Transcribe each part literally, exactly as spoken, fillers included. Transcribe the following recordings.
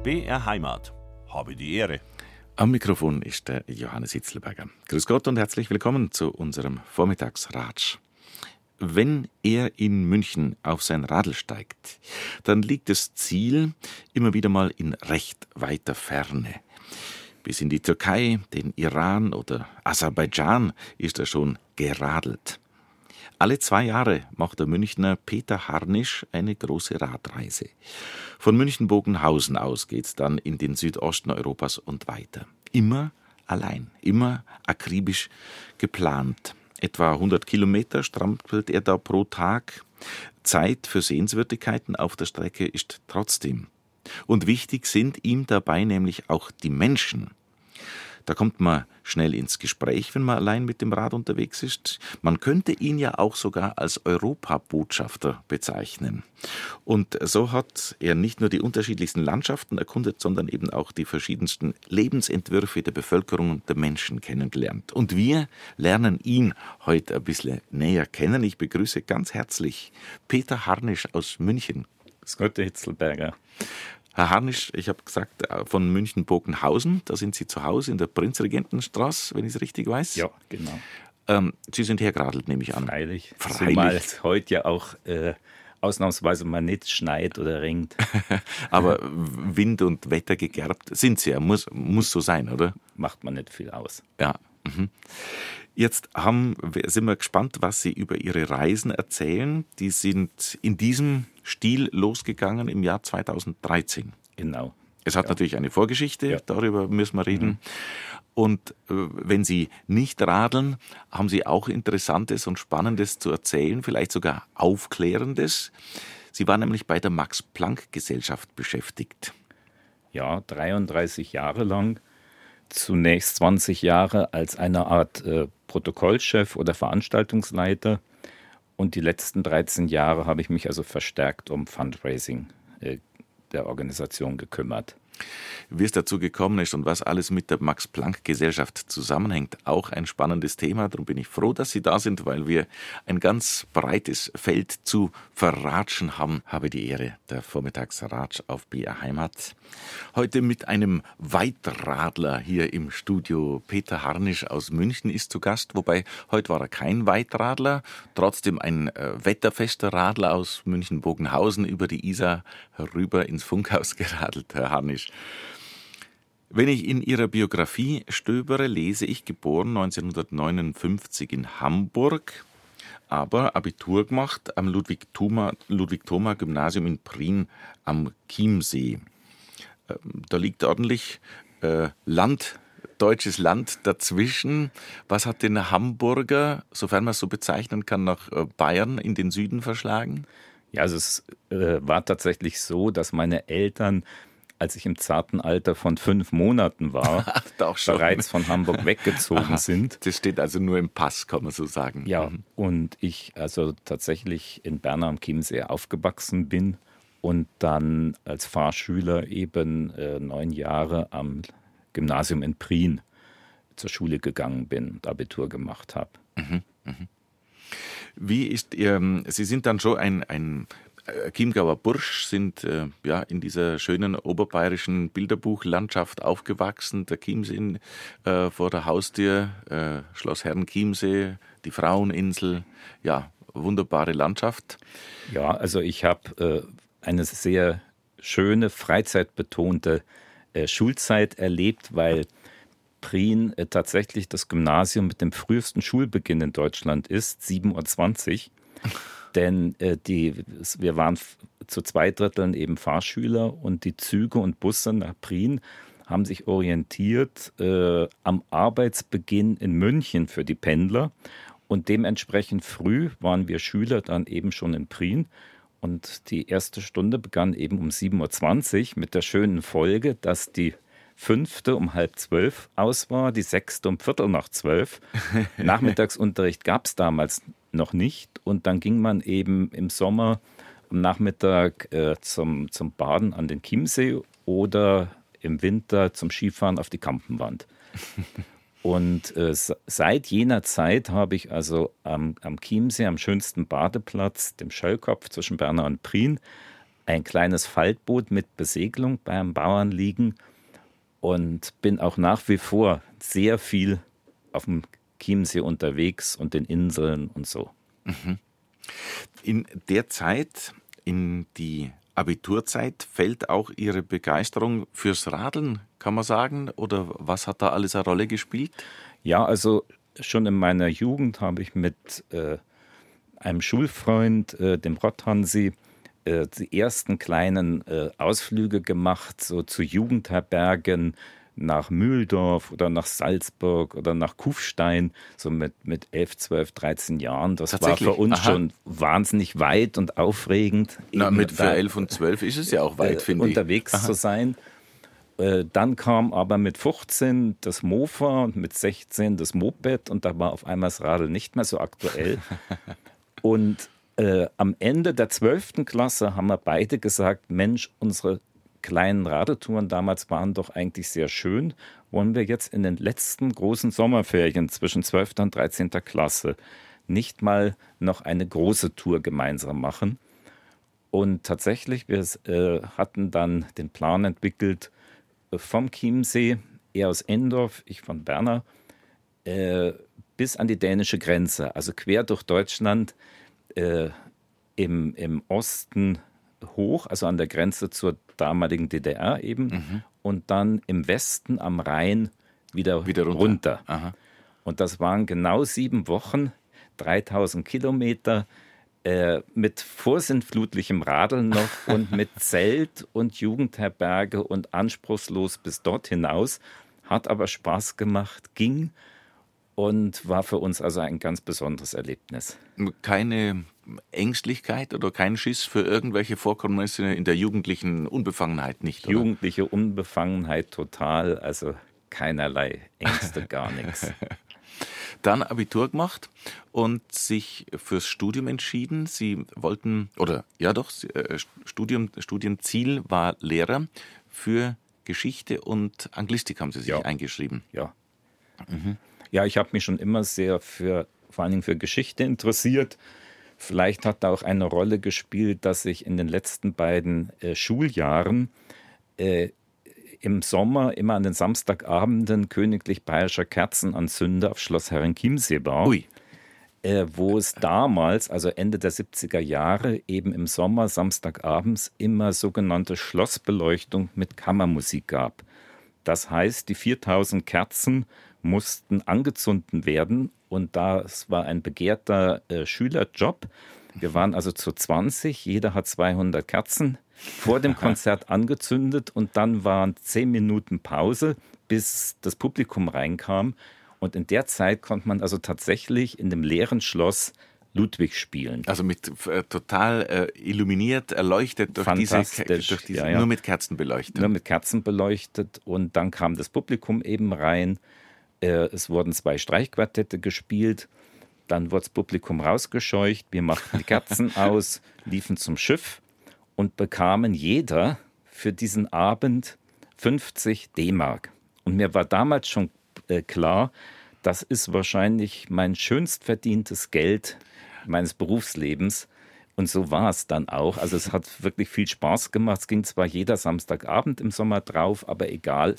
B R Heimat. Habe die Ehre. Am Mikrofon ist der Johannes Hitzlberger. Grüß Gott und herzlich willkommen zu unserem Vormittagsratsch. Wenn er in München auf sein Radl steigt, dann liegt das Ziel immer wieder mal in recht weiter Ferne. Bis in die Türkei, den Iran oder Aserbaidschan ist er schon geradelt. Alle zwei Jahre macht der Münchner Peter Harnisch eine große Radreise. Von München-Bogenhausen aus geht's dann in den Südosten Europas und weiter. Immer allein, immer akribisch geplant. Etwa hundert Kilometer strampelt er da pro Tag. Zeit für Sehenswürdigkeiten auf der Strecke ist trotzdem. Und wichtig sind ihm dabei nämlich auch die Menschen. Da kommt man schnell ins Gespräch, wenn man allein mit dem Rad unterwegs ist. Man könnte ihn ja auch sogar als Europabotschafter bezeichnen. Und so hat er nicht nur die unterschiedlichsten Landschaften erkundet, sondern eben auch die verschiedensten Lebensentwürfe der Bevölkerung und der Menschen kennengelernt. Und wir lernen ihn heute ein bisschen näher kennen. Ich begrüße ganz herzlich Peter Harnisch aus München. Grüß Gott, Herr Hitzlberger. Herr Harnisch, ich habe gesagt, von München-Bogenhausen, da sind Sie zu Hause in der Prinzregentenstraße, wenn ich es richtig weiß. Ja, genau. Ähm, Sie sind hergeradelt, nehme ich an. Freilich. Freilich. Zumal es heute ja auch äh, ausnahmsweise mal nicht schneit oder regnet. Aber Wind und Wetter gegerbt sind Sie ja, muss, muss so sein, oder? Macht man nicht viel aus. Ja. Mhm. Jetzt haben, sind wir gespannt, was Sie über Ihre Reisen erzählen. Die sind in diesem Stil losgegangen im Jahr zweitausenddreizehn. Genau. Es hat ja. natürlich eine Vorgeschichte, ja. Darüber müssen wir reden. Mhm. Und äh, wenn Sie nicht radeln, haben Sie auch Interessantes und Spannendes zu erzählen, vielleicht sogar Aufklärendes. Sie waren nämlich bei der Max-Planck-Gesellschaft beschäftigt. Ja, dreiunddreißig Jahre lang. Zunächst zwanzig Jahre als eine Art äh, Protokollchef oder Veranstaltungsleiter. Und die letzten dreizehn Jahre habe ich mich also verstärkt um Fundraising äh, der Organisation gekümmert. Wie es dazu gekommen ist und was alles mit der Max-Planck-Gesellschaft zusammenhängt, auch ein spannendes Thema. Darum bin ich froh, dass Sie da sind, weil wir ein ganz breites Feld zu verratschen haben. Habe die Ehre, der Vormittagsratsch auf B R Heimat. Heute mit einem Weitradler hier im Studio. Peter Harnisch aus München ist zu Gast, wobei heute war er kein Weitradler, trotzdem ein äh, wetterfester Radler aus München-Bogenhausen über die Isar herüber ins Funkhaus geradelt, Herr Harnisch. Wenn ich in Ihrer Biografie stöbere, lese ich, geboren neunzehnhundertneunundfünfzig in Hamburg, aber Abitur gemacht am Ludwig-Thoma-Gymnasium in Prien am Chiemsee. Da liegt ordentlich äh, Land, deutsches Land dazwischen. Was hat den Hamburger, sofern man es so bezeichnen kann, nach Bayern in den Süden verschlagen? Ja, also es äh, war tatsächlich so, dass meine Eltern, als ich im zarten Alter von fünf Monaten war, bereits von Hamburg weggezogen Aha, sind. Das steht also nur im Pass, kann man so sagen. Ja, mhm. Und ich also tatsächlich in Bernau am Chiemsee aufgewachsen bin und dann als Fahrschüler eben äh, neun Jahre am Gymnasium in Prien zur Schule gegangen bin und Abitur gemacht habe. Mhm, mhm. Wie ist Ihr, Sie sind dann schon ein, ein Chiemgauer Bursch, sind äh, ja in dieser schönen oberbayerischen Bilderbuchlandschaft aufgewachsen. Der Chiemsee äh, vor der Haustür, äh, Schloss Herrenchiemsee, die Fraueninsel, ja, wunderbare Landschaft. Ja, also ich habe äh, eine sehr schöne, freizeitbetonte äh, Schulzeit erlebt, weil Prien äh, tatsächlich das Gymnasium mit dem frühesten Schulbeginn in Deutschland ist, sieben Uhr zwanzig. Denn äh, die, wir waren f- zu zwei Dritteln eben Fahrschüler und die Züge und Busse nach Prien haben sich orientiert äh, am Arbeitsbeginn in München für die Pendler. Und dementsprechend früh waren wir Schüler dann eben schon in Prien. Und die erste Stunde begann eben um sieben Uhr zwanzig mit der schönen Folge, dass die fünfte um halb zwölf aus war, die sechste um viertel nach zwölf. Nachmittagsunterricht gab es damals noch nicht. Und dann ging man eben im Sommer am Nachmittag äh, zum, zum Baden an den Chiemsee oder im Winter zum Skifahren auf die Kampenwand. Und äh, seit jener Zeit habe ich also am, am Chiemsee, am schönsten Badeplatz, dem Schöllkopf zwischen Bernau und Prien, ein kleines Faltboot mit Besegelung bei einem Bauern liegen und bin auch nach wie vor sehr viel auf dem Chiemsee unterwegs und den Inseln und so. In der Zeit, in die Abiturzeit, fällt auch Ihre Begeisterung fürs Radeln, kann man sagen? Oder was hat da alles eine Rolle gespielt? Ja, also schon in meiner Jugend habe ich mit äh, einem Schulfreund, äh, dem Rotthansi, äh, die ersten kleinen äh, Ausflüge gemacht, so zu Jugendherbergen nach Mühldorf oder nach Salzburg oder nach Kufstein, so mit, mit elf, zwölf, dreizehn Jahren. Das war für uns Aha. schon wahnsinnig weit und aufregend. Na, mit für elf und zwölf ist es ja auch weit, äh, finde ich. Unterwegs Aha. zu sein. Äh, dann kam aber mit fünfzehn das Mofa und mit sechzehn das Moped und da war auf einmal das Radl nicht mehr so aktuell. Und äh, am Ende der zwölften Klasse haben wir beide gesagt, Mensch, unsere kleinen Radeltouren damals waren doch eigentlich sehr schön. Wollen wir jetzt in den letzten großen Sommerferien zwischen zwölfter und dreizehnter Klasse nicht mal noch eine große Tour gemeinsam machen? Und tatsächlich, wir äh, hatten dann den Plan entwickelt, äh, vom Chiemsee, er aus Endorf, ich von Berna, äh, bis an die dänische Grenze, also quer durch Deutschland, äh, im, im Osten hoch, also an der Grenze zur damaligen D D R eben, mhm. und dann im Westen am Rhein wieder, wieder runter. runter. Und das waren genau sieben Wochen, dreitausend Kilometer, äh, mit vorsintflutlichem Radeln noch und mit Zelt und Jugendherberge und anspruchslos bis dort hinaus. Hat aber Spaß gemacht, ging und war für uns also ein ganz besonderes Erlebnis. Keine Ängstlichkeit oder kein Schiss für irgendwelche Vorkommnisse in der jugendlichen Unbefangenheit nicht, oder? Jugendliche Unbefangenheit total, also keinerlei Ängste, gar nichts. Dann Abitur gemacht und sich fürs Studium entschieden. Sie wollten, oder ja doch, Studium, Studienziel war Lehrer für Geschichte und Anglistik haben Sie sich ja. eingeschrieben. Ja, mhm. ja, ich habe mich schon immer sehr für, vor allen Dingen für Geschichte interessiert. Vielleicht hat da auch eine Rolle gespielt, dass ich in den letzten beiden äh, Schuljahren äh, im Sommer immer an den Samstagabenden königlich bayerischer Kerzenanzünder auf Schloss Herrenchiemsee war. Ui. Äh, wo es damals, also Ende der siebziger Jahre, eben im Sommer samstagabends immer sogenannte Schlossbeleuchtung mit Kammermusik gab. Das heißt, die viertausend Kerzen mussten angezündet werden und das war ein begehrter äh, Schülerjob. Wir waren also zu zwanzig, jeder hat zweihundert Kerzen vor dem Konzert angezündet und dann waren zehn Minuten Pause, bis das Publikum reinkam. Und in der Zeit konnte man also tatsächlich in dem leeren Schloss Ludwig spielen. Also mit äh, total äh, illuminiert, erleuchtet durch diese, durch diese ja, ja. nur mit Kerzen beleuchtet. Nur mit Kerzen beleuchtet und dann kam das Publikum eben rein. Äh, es wurden zwei Streichquartette gespielt. Dann wurde das Publikum rausgescheucht. Wir machten die Kerzen aus, liefen zum Schiff und bekamen jeder für diesen Abend fünfzig D-Mark. Und mir war damals schon äh, klar, das ist wahrscheinlich mein schönst verdientes Geld meines Berufslebens. Und so war es dann auch. Also es hat wirklich viel Spaß gemacht. Es ging zwar jeder Samstagabend im Sommer drauf, aber egal.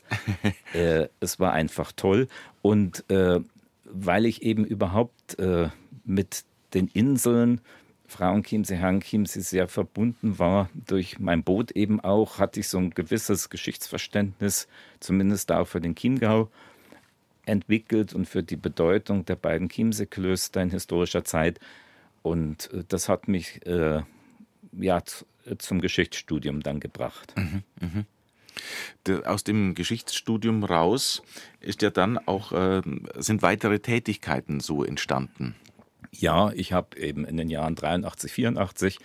äh, es war einfach toll. Und äh, weil ich eben überhaupt äh, mit den Inseln Frauenchiemsee, Herrenchiemsee sehr verbunden war, durch mein Boot eben auch, hatte ich so ein gewisses Geschichtsverständnis, zumindest auch für den Chiemgau, entwickelt und für die Bedeutung der beiden Chiemsee-Klöster in historischer Zeit. Und äh, das hat mich äh, ja, z- zum Geschichtsstudium dann gebracht. Mhm, mh. Der, aus dem Geschichtsstudium raus ist ja dann auch, äh, sind weitere Tätigkeiten so entstanden. Ja, ich habe eben in den Jahren dreiundachtzig, vierundachtzig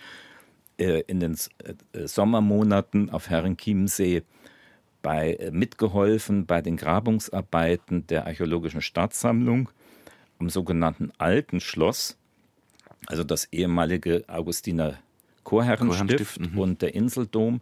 äh, in den äh, Sommermonaten auf Herrenchiemsee bei, äh, mitgeholfen bei den Grabungsarbeiten der Archäologischen Staatssammlung am sogenannten Alten Schloss, also das ehemalige Augustiner Chorherrenstift Chorherrenstift, mhm. und der Inseldom.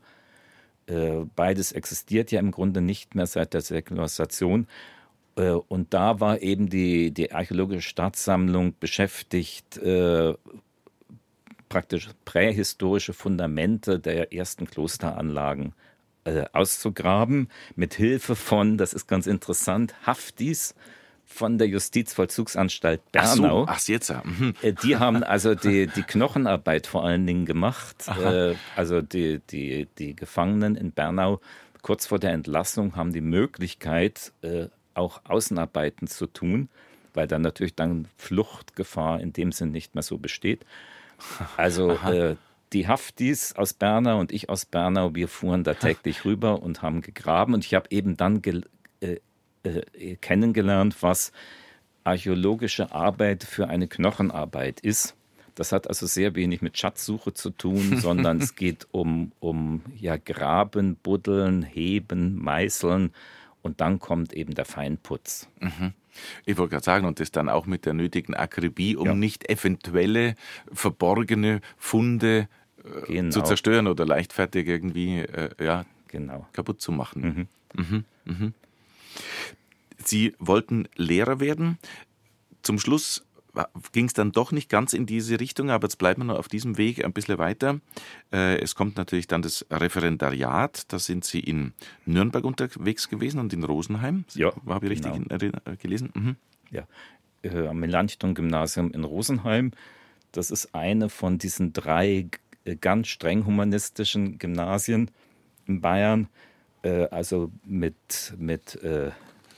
Äh, beides existiert ja im Grunde nicht mehr seit der Säkularisation. Äh, und da war eben die, die Archäologische Staatssammlung beschäftigt, äh, praktisch prähistorische Fundamente der ersten Klosteranlagen äh, auszugraben, mit Hilfe von, das ist ganz interessant, Haftis von der Justizvollzugsanstalt Bernau. Ach so, ach jetzt ja. Mhm. Äh, Die haben also die, die Knochenarbeit vor allen Dingen gemacht. Äh, also die, die, die Gefangenen in Bernau kurz vor der Entlassung haben die Möglichkeit, äh, auch Außenarbeiten zu tun, weil dann natürlich dann Fluchtgefahr in dem Sinn nicht mehr so besteht. Also äh, die Haftis aus Bernau und ich aus Bernau, wir fuhren da täglich rüber und haben gegraben. Und ich habe eben dann ge äh, äh, kennengelernt, was archäologische Arbeit für eine Knochenarbeit ist. Das hat also sehr wenig mit Schatzsuche zu tun, sondern es geht um, um ja, Graben, Buddeln, Heben, Meißeln und dann kommt eben der Feinputz. Mhm. Ich wollte gerade sagen, und das dann auch mit der nötigen Akribie, um Ja. nicht eventuelle verborgene Funde äh, Genau. zu zerstören oder leichtfertig irgendwie äh, ja, Genau. kaputt zu machen. Mhm. Mhm. Mhm. Sie wollten Lehrer werden. Zum Schluss ging es dann doch nicht ganz in diese Richtung, aber jetzt bleiben wir noch auf diesem Weg ein bisschen weiter. Äh, es kommt natürlich dann das Referendariat. Da sind Sie in Nürnberg unterwegs gewesen und in Rosenheim. Ja, Habe ich richtig genau. in, äh, gelesen? Mhm. Ja, äh, am Melanchthon-Gymnasium in Rosenheim. Das ist eine von diesen drei äh, ganz streng humanistischen Gymnasien in Bayern. Äh, also mit, mit äh, äh,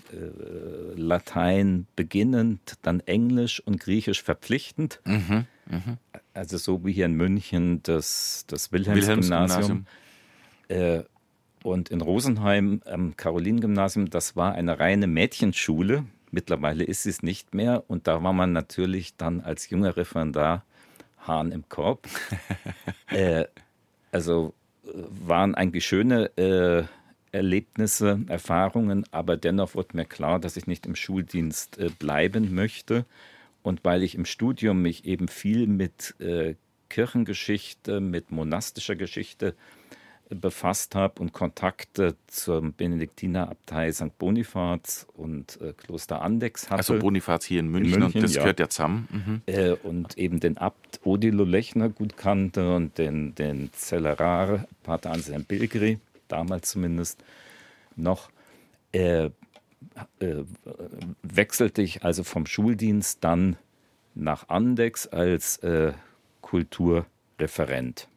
Latein beginnend, dann Englisch und Griechisch verpflichtend. Mhm. Mhm. Also so wie hier in München das, das Wilhelms-Gymnasium. Äh, und in Rosenheim am Carolinengymnasium, das war eine reine Mädchenschule. Mittlerweile ist sie es nicht mehr. Und da war man natürlich dann als junger Referendar Hahn im Korb. äh, also äh, waren eigentlich schöne äh, Erlebnisse, Erfahrungen, aber dennoch wurde mir klar, dass ich nicht im Schuldienst äh, bleiben möchte. Und weil ich im Studium mich eben viel mit äh, Kirchengeschichte, mit monastischer Geschichte äh, befasst habe und Kontakte zur Benediktinerabtei Sankt Bonifaz und äh, Kloster Andechs hatte. Also Bonifaz hier in München, In München, und das ja. gehört ja zusammen. Mhm. äh, und eben den Abt Odilo Lechner gut kannte und den, den Zellerar Pater Anselm Bilgri, damals zumindest noch, äh, äh, wechselte ich also vom Schuldienst dann nach Andechs als äh, Kulturreferent.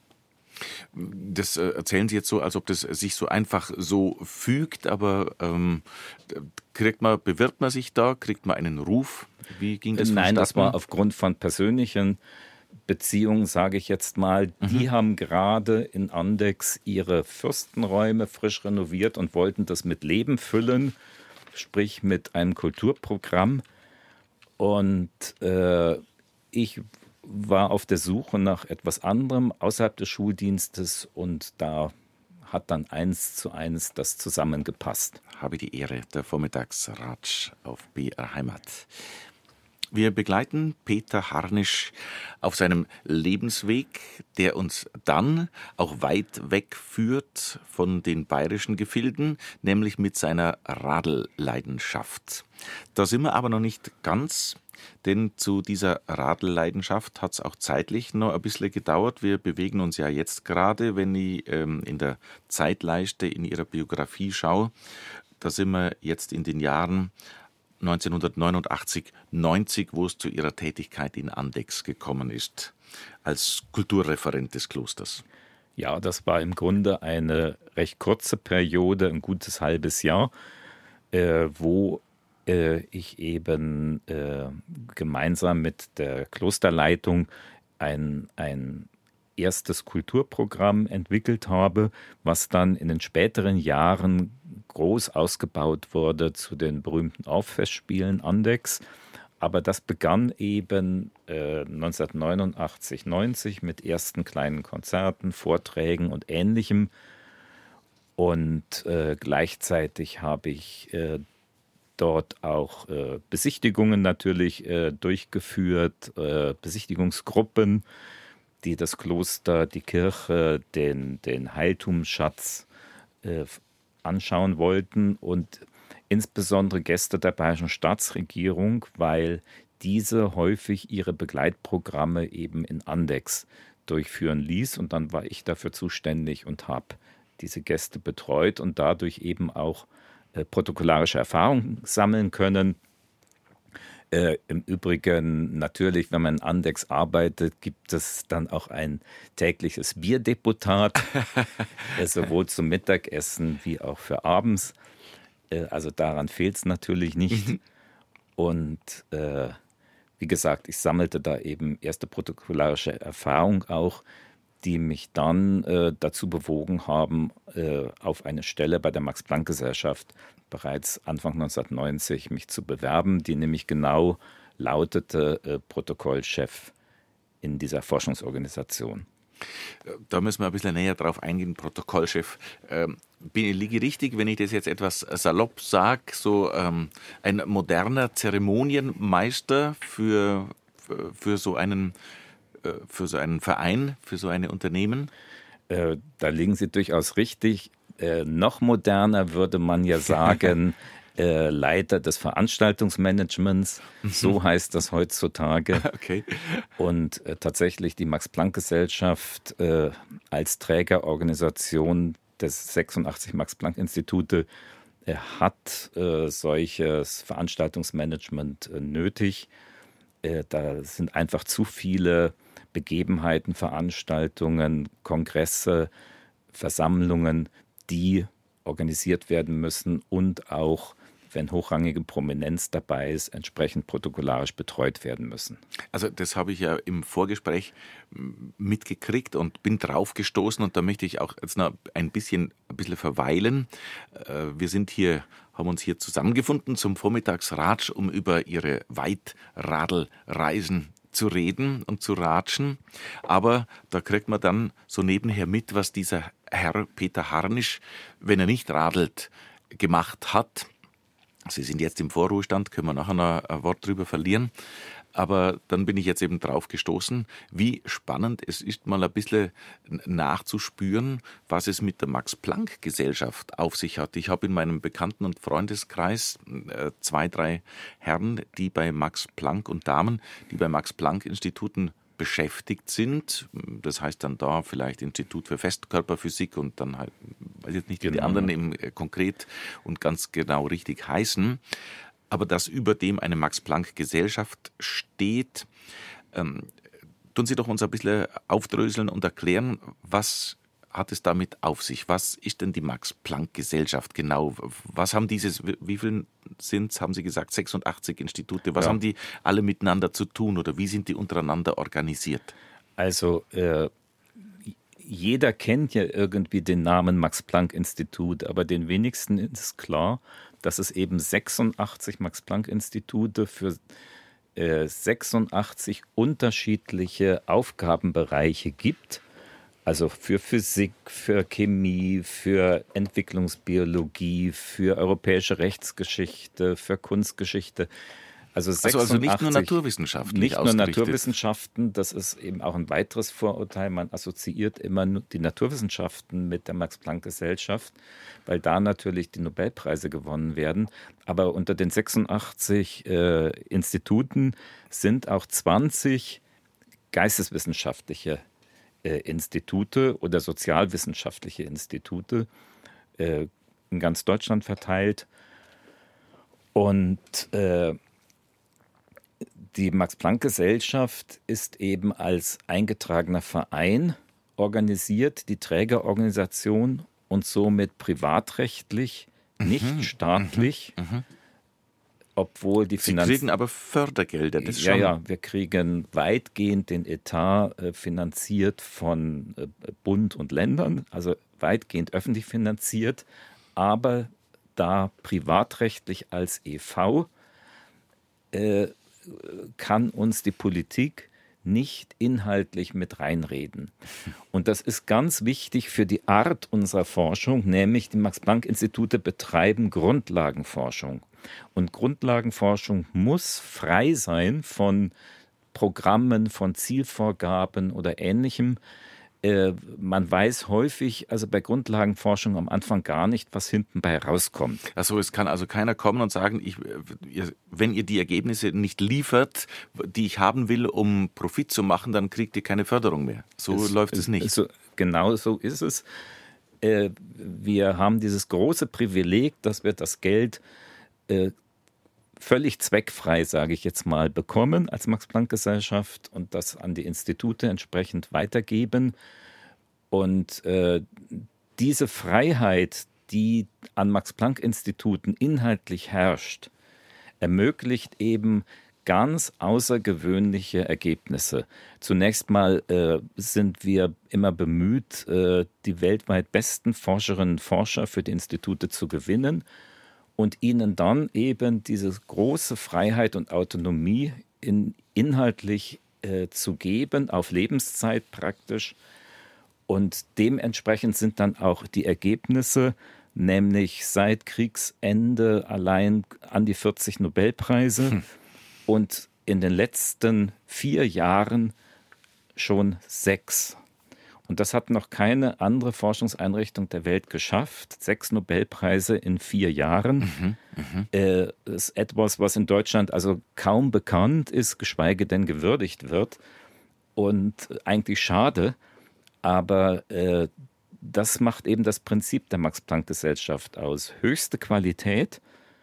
Das äh, erzählen Sie jetzt so, als ob das sich so einfach so fügt, aber ähm, kriegt man, bewirbt man sich da, kriegt man einen Ruf? Wie ging das Nein, das vonstatten? war aufgrund von persönlichen Beziehungen, sage ich jetzt mal. Die Mhm. haben gerade in Andechs ihre Fürstenräume frisch renoviert und wollten das mit Leben füllen, sprich mit einem Kulturprogramm. Und äh, ich war auf der Suche nach etwas anderem außerhalb des Schuldienstes und da hat dann eins zu eins das zusammengepasst. Habe die Ehre, der Vormittagsratsch auf B R Heimat. Wir begleiten Peter Harnisch auf seinem Lebensweg, der uns dann auch weit wegführt von den bayerischen Gefilden, nämlich mit seiner Radelleidenschaft. Da sind wir aber noch nicht ganz, denn zu dieser Radelleidenschaft hat es auch zeitlich noch ein bisschen gedauert. Wir bewegen uns ja jetzt gerade, wenn ich ähm, in der Zeitleiste in Ihrer Biografie schaue, da sind wir jetzt in den Jahren neunzehnhundertneunundachtzig, neunzig, wo es zu ihrer Tätigkeit in Andechs gekommen ist, als Kulturreferent des Klosters. Ja, das war im Grunde eine recht kurze Periode, ein gutes halbes Jahr, äh, wo äh, ich eben äh, gemeinsam mit der Klosterleitung ein, ein erstes Kulturprogramm entwickelt habe, was dann in den späteren Jahren groß ausgebaut wurde zu den berühmten Auffestspielen Andechs. Aber das begann eben äh, neunzehnhundertneunundachtzig, neunzig mit ersten kleinen Konzerten, Vorträgen und Ähnlichem. Und äh, gleichzeitig habe ich äh, dort auch äh, Besichtigungen natürlich äh, durchgeführt, äh, Besichtigungsgruppen, die das Kloster, die Kirche, den, den Heiligtumsschatz äh, anschauen wollten und insbesondere Gäste der bayerischen Staatsregierung, weil diese häufig ihre Begleitprogramme eben in Andex durchführen ließ. Und dann war ich dafür zuständig und habe diese Gäste betreut und dadurch eben auch äh, protokollarische Erfahrungen sammeln können. Äh, Im Übrigen natürlich, wenn man in Andex arbeitet, gibt es dann auch ein tägliches Bierdeputat, äh, sowohl zum Mittagessen wie auch für abends. Äh, also daran fehlt es natürlich nicht. Und äh, wie gesagt, ich sammelte da eben erste protokollarische Erfahrung auch, die mich dann äh, dazu bewogen haben, äh, auf eine Stelle bei der Max-Planck-Gesellschaft bereits Anfang neunzehnhundertneunzig mich zu bewerben, die nämlich genau lautete äh, Protokollchef in dieser Forschungsorganisation. Da müssen wir ein bisschen näher drauf eingehen, Protokollchef. Ähm, bin, liege ich richtig, wenn ich das jetzt etwas salopp sage, so ähm, ein moderner Zeremonienmeister für, für, für, so einen, äh, für so einen Verein, für so ein Unternehmen? Äh, da liegen Sie durchaus richtig. Äh, noch moderner würde man ja sagen, äh, Leiter des Veranstaltungsmanagements, so heißt das heutzutage. Okay. Und äh, tatsächlich die Max-Planck-Gesellschaft äh, als Trägerorganisation des sechsundachtzig Max-Planck-Institute äh, hat äh, solches Veranstaltungsmanagement äh, nötig. Äh, da sind einfach zu viele Begebenheiten, Veranstaltungen, Kongresse, Versammlungen, die organisiert werden müssen und auch, wenn hochrangige Prominenz dabei ist, entsprechend protokollarisch betreut werden müssen. Also das habe ich ja im Vorgespräch mitgekriegt und bin drauf gestoßen und da möchte ich auch jetzt noch ein bisschen, ein bisschen verweilen. Wir sind hier, haben uns hier zusammengefunden zum Vormittagsratsch, um über Ihre Weitradelreisen zu reden und zu ratschen. Aber da kriegt man dann so nebenher mit, was dieser Herr Peter Harnisch, wenn er nicht radelt, gemacht hat. Sie sind jetzt im Vorruhestand, können wir nachher noch ein Wort drüber verlieren. Aber dann bin ich jetzt eben drauf gestoßen, wie spannend es ist, mal ein bisschen nachzuspüren, was es mit der Max-Planck-Gesellschaft auf sich hat. Ich habe in meinem Bekannten- und Freundeskreis äh, zwei, drei Herren, die bei Max-Planck und Damen, die bei Max-Planck-Instituten beschäftigt sind. Das heißt dann da vielleicht Institut für Festkörperphysik und dann halt, weiß jetzt nicht, wie die anderen eben konkret und ganz genau richtig heißen. Aber dass über dem eine Max-Planck-Gesellschaft steht, ähm, tun Sie doch uns ein bisschen aufdröseln und erklären, was hat es damit auf sich? Was ist denn die Max-Planck-Gesellschaft genau? Was haben dieses, wie viel sind es, haben Sie gesagt, sechsundachtzig Institute, was ja. haben die alle miteinander zu tun oder wie sind die untereinander organisiert? Also äh, jeder kennt ja irgendwie den Namen Max-Planck-Institut, aber den wenigsten ist klar, dass es eben sechsundachtzig Max-Planck-Institute für äh, sechsundachtzig unterschiedliche Aufgabenbereiche gibt. Also für Physik, für Chemie, für Entwicklungsbiologie, für europäische Rechtsgeschichte, für Kunstgeschichte. Also, also, also nicht nur Naturwissenschaften. Nicht nur Naturwissenschaften, das ist eben auch ein weiteres Vorurteil. Man assoziiert immer die Naturwissenschaften mit der Max-Planck-Gesellschaft, weil da natürlich die Nobelpreise gewonnen werden. Aber unter den sechsundachtzig äh, Instituten sind auch zwanzig geisteswissenschaftliche äh, Institute oder sozialwissenschaftliche Institute äh, in ganz Deutschland verteilt. Und äh, die Max-Planck-Gesellschaft ist eben als eingetragener Verein organisiert, die Trägerorganisation und somit privatrechtlich, nicht mhm, staatlich, mhm, obwohl die Finanz... Sie kriegen aber Fördergelder, das ja, schon. Ja, wir kriegen weitgehend den Etat äh, finanziert von äh, Bund und Ländern, also weitgehend öffentlich finanziert, aber da privatrechtlich als E V äh, kann uns die Politik nicht inhaltlich mit reinreden. Und das ist ganz wichtig für die Art unserer Forschung, nämlich die Max-Planck-Institute betreiben Grundlagenforschung. Und Grundlagenforschung muss frei sein von Programmen, von Zielvorgaben oder Ähnlichem. äh, man weiß häufig, also bei Grundlagenforschung am Anfang gar nicht, was hinten bei rauskommt. Also es kann also keiner kommen und sagen, ich, ihr, wenn ihr die Ergebnisse nicht liefert, die ich haben will, um Profit zu machen, dann kriegt ihr keine Förderung mehr. So es, läuft es nicht. So, genau so ist es. Äh, wir haben dieses große Privileg, dass wir das Geld äh, völlig zweckfrei, sage ich jetzt mal, bekommen als Max-Planck-Gesellschaft und das an die Institute entsprechend weitergeben. Und äh, diese Freiheit, die an Max-Planck-Instituten inhaltlich herrscht, ermöglicht eben ganz außergewöhnliche Ergebnisse. Zunächst mal äh, sind wir immer bemüht, äh, die weltweit besten Forscherinnen und Forscher für die Institute zu gewinnen und ihnen dann eben diese große Freiheit und Autonomie in, inhaltlich äh, zu geben, auf Lebenszeit praktisch. Und dementsprechend sind dann auch die Ergebnisse, nämlich seit Kriegsende allein an die vierzig Nobelpreise hm. und in den letzten vier Jahren schon sechs. Und das hat noch keine andere Forschungseinrichtung der Welt geschafft. Sechs Nobelpreise in vier Jahren. Mhm, mh. äh, ist etwas, was in Deutschland also kaum bekannt ist, geschweige denn gewürdigt wird. Und eigentlich schade, aber äh, das macht eben das Prinzip der Max-Planck-Gesellschaft aus. Höchste Qualität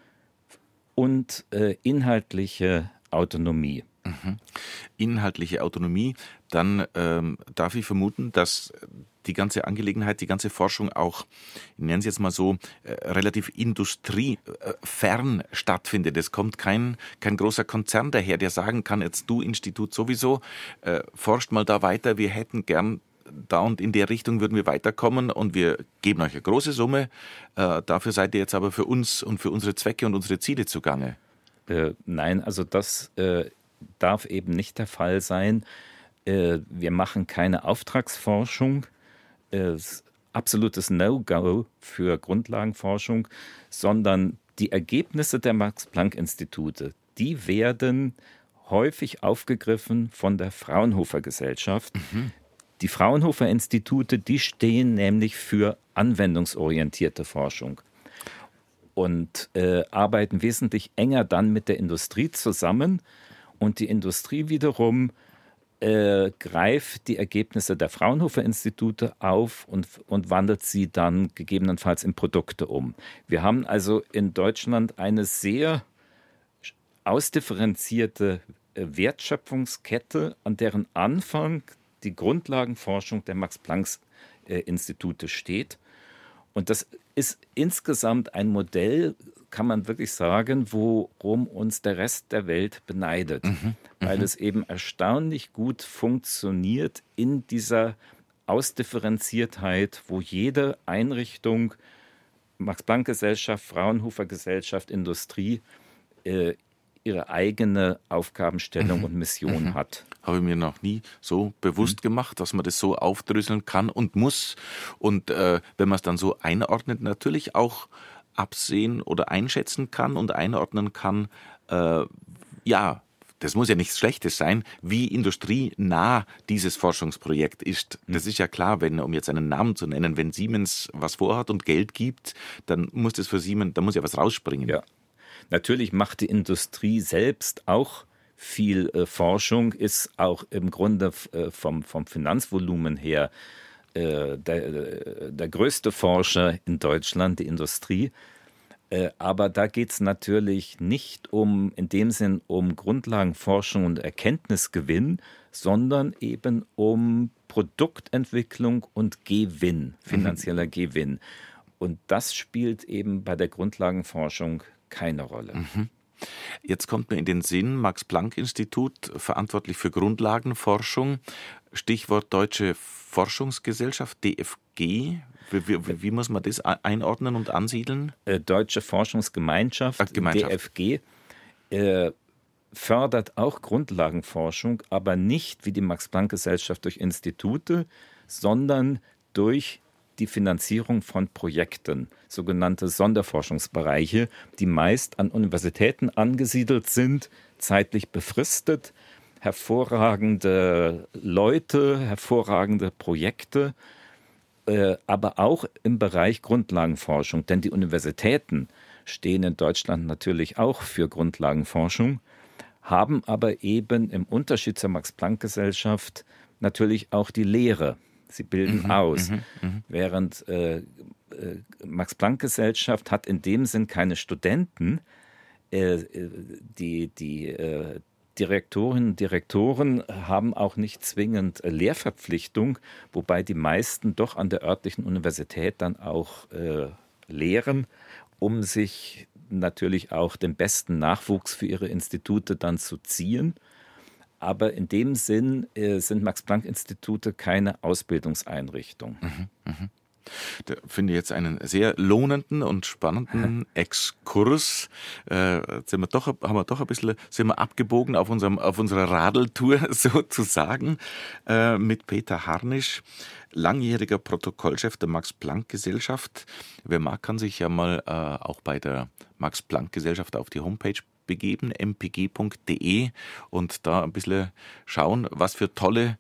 und äh, inhaltliche Autonomie. Mhm. Inhaltliche Autonomie, dann ähm, darf ich vermuten, dass die ganze Angelegenheit, die ganze Forschung auch, ich nenne es jetzt mal so, äh, relativ industriefern stattfindet. Es kommt kein, kein großer Konzern daher, der sagen kann, jetzt du Institut sowieso, äh, forscht mal da weiter, wir hätten gern da und in der Richtung würden wir weiterkommen und wir geben euch eine große Summe, äh, dafür seid ihr jetzt aber für uns und für unsere Zwecke und unsere Ziele zugange. Äh, nein, also das äh darf eben nicht der Fall sein. Wir machen keine Auftragsforschung, absolutes No-Go für Grundlagenforschung, sondern die Ergebnisse der Max-Planck-Institute, die werden häufig aufgegriffen von der Fraunhofer-Gesellschaft. Mhm. Die Fraunhofer-Institute, die stehen nämlich für anwendungsorientierte Forschung und äh, arbeiten wesentlich enger dann mit der Industrie zusammen. Und die Industrie wiederum äh, greift die Ergebnisse der Fraunhofer-Institute auf und, und wandelt sie dann gegebenenfalls in Produkte um. Wir haben also in Deutschland eine sehr ausdifferenzierte äh, Wertschöpfungskette, an deren Anfang die Grundlagenforschung der Max-Planck-Institute äh, steht. Und das ist insgesamt ein Modell, kann man wirklich sagen, worum uns der Rest der Welt beneidet. Mhm, weil es eben erstaunlich gut funktioniert in dieser Ausdifferenziertheit, wo jede Einrichtung, Max-Planck-Gesellschaft, Fraunhofer-Gesellschaft, Industrie, äh, ihre eigene Aufgabenstellung und Mission mhm. hat. Habe ich mir noch nie so bewusst mhm. gemacht, dass man das so aufdröseln kann und muss. Und äh, wenn man es dann so einordnet, natürlich auch absehen oder einschätzen kann und einordnen kann, äh, ja, das muss ja nichts Schlechtes sein, wie industrienah dieses Forschungsprojekt ist. Das mhm. ist ja klar, wenn, um jetzt einen Namen zu nennen, wenn Siemens was vorhat und Geld gibt, dann muss das für Siemens, da muss ja was rausspringen. Ja. Natürlich macht die Industrie selbst auch viel äh, Forschung, ist auch im Grunde äh, vom, vom Finanzvolumen her äh, der, der größte Forscher in Deutschland, die Industrie. Äh, aber da geht es natürlich nicht um, in dem Sinn, um Grundlagenforschung und Erkenntnisgewinn, sondern eben um Produktentwicklung und Gewinn, finanzieller mhm. Gewinn. Und das spielt eben bei der Grundlagenforschung keine Rolle. Mhm. Jetzt kommt mir in den Sinn, Max-Planck-Institut, verantwortlich für Grundlagenforschung, Stichwort Deutsche Forschungsgesellschaft, D F G. Wie, wie, wie muss man das einordnen und ansiedeln? Deutsche Forschungsgemeinschaft, Ach, Gemeinschaft. D F G, äh, fördert auch Grundlagenforschung, aber nicht wie die Max-Planck-Gesellschaft durch Institute, sondern durch die Finanzierung von Projekten, sogenannte Sonderforschungsbereiche, die meist an Universitäten angesiedelt sind, zeitlich befristet hervorragende Leute, hervorragende Projekte, äh, aber auch im Bereich Grundlagenforschung. Denn die Universitäten stehen in Deutschland natürlich auch für Grundlagenforschung, haben aber eben im Unterschied zur Max-Planck-Gesellschaft natürlich auch die Lehre. Sie bilden Mhm, aus. mhm, mhm. Während äh, äh, Max-Planck-Gesellschaft hat in dem Sinn keine Studenten. Äh, die die äh, Direktorinnen und Direktoren haben auch nicht zwingend äh, Lehrverpflichtung, wobei die meisten doch an der örtlichen Universität dann auch äh, lehren, um sich natürlich auch den besten Nachwuchs für ihre Institute dann zu ziehen. Aber in dem Sinn äh, sind Max-Planck-Institute keine Ausbildungseinrichtung. Da finde ich jetzt einen sehr lohnenden und spannenden Exkurs. Äh, sind wir doch, haben wir doch ein bisschen sind wir abgebogen auf, unserem, auf unserer Radeltour sozusagen äh, mit Peter Harnisch, langjähriger Protokollchef der Max-Planck-Gesellschaft. Wer mag, kann sich ja mal äh, auch bei der Max-Planck-Gesellschaft auf die Homepage begeben, m p g punkt d e, und da ein bisschen schauen, was für tolle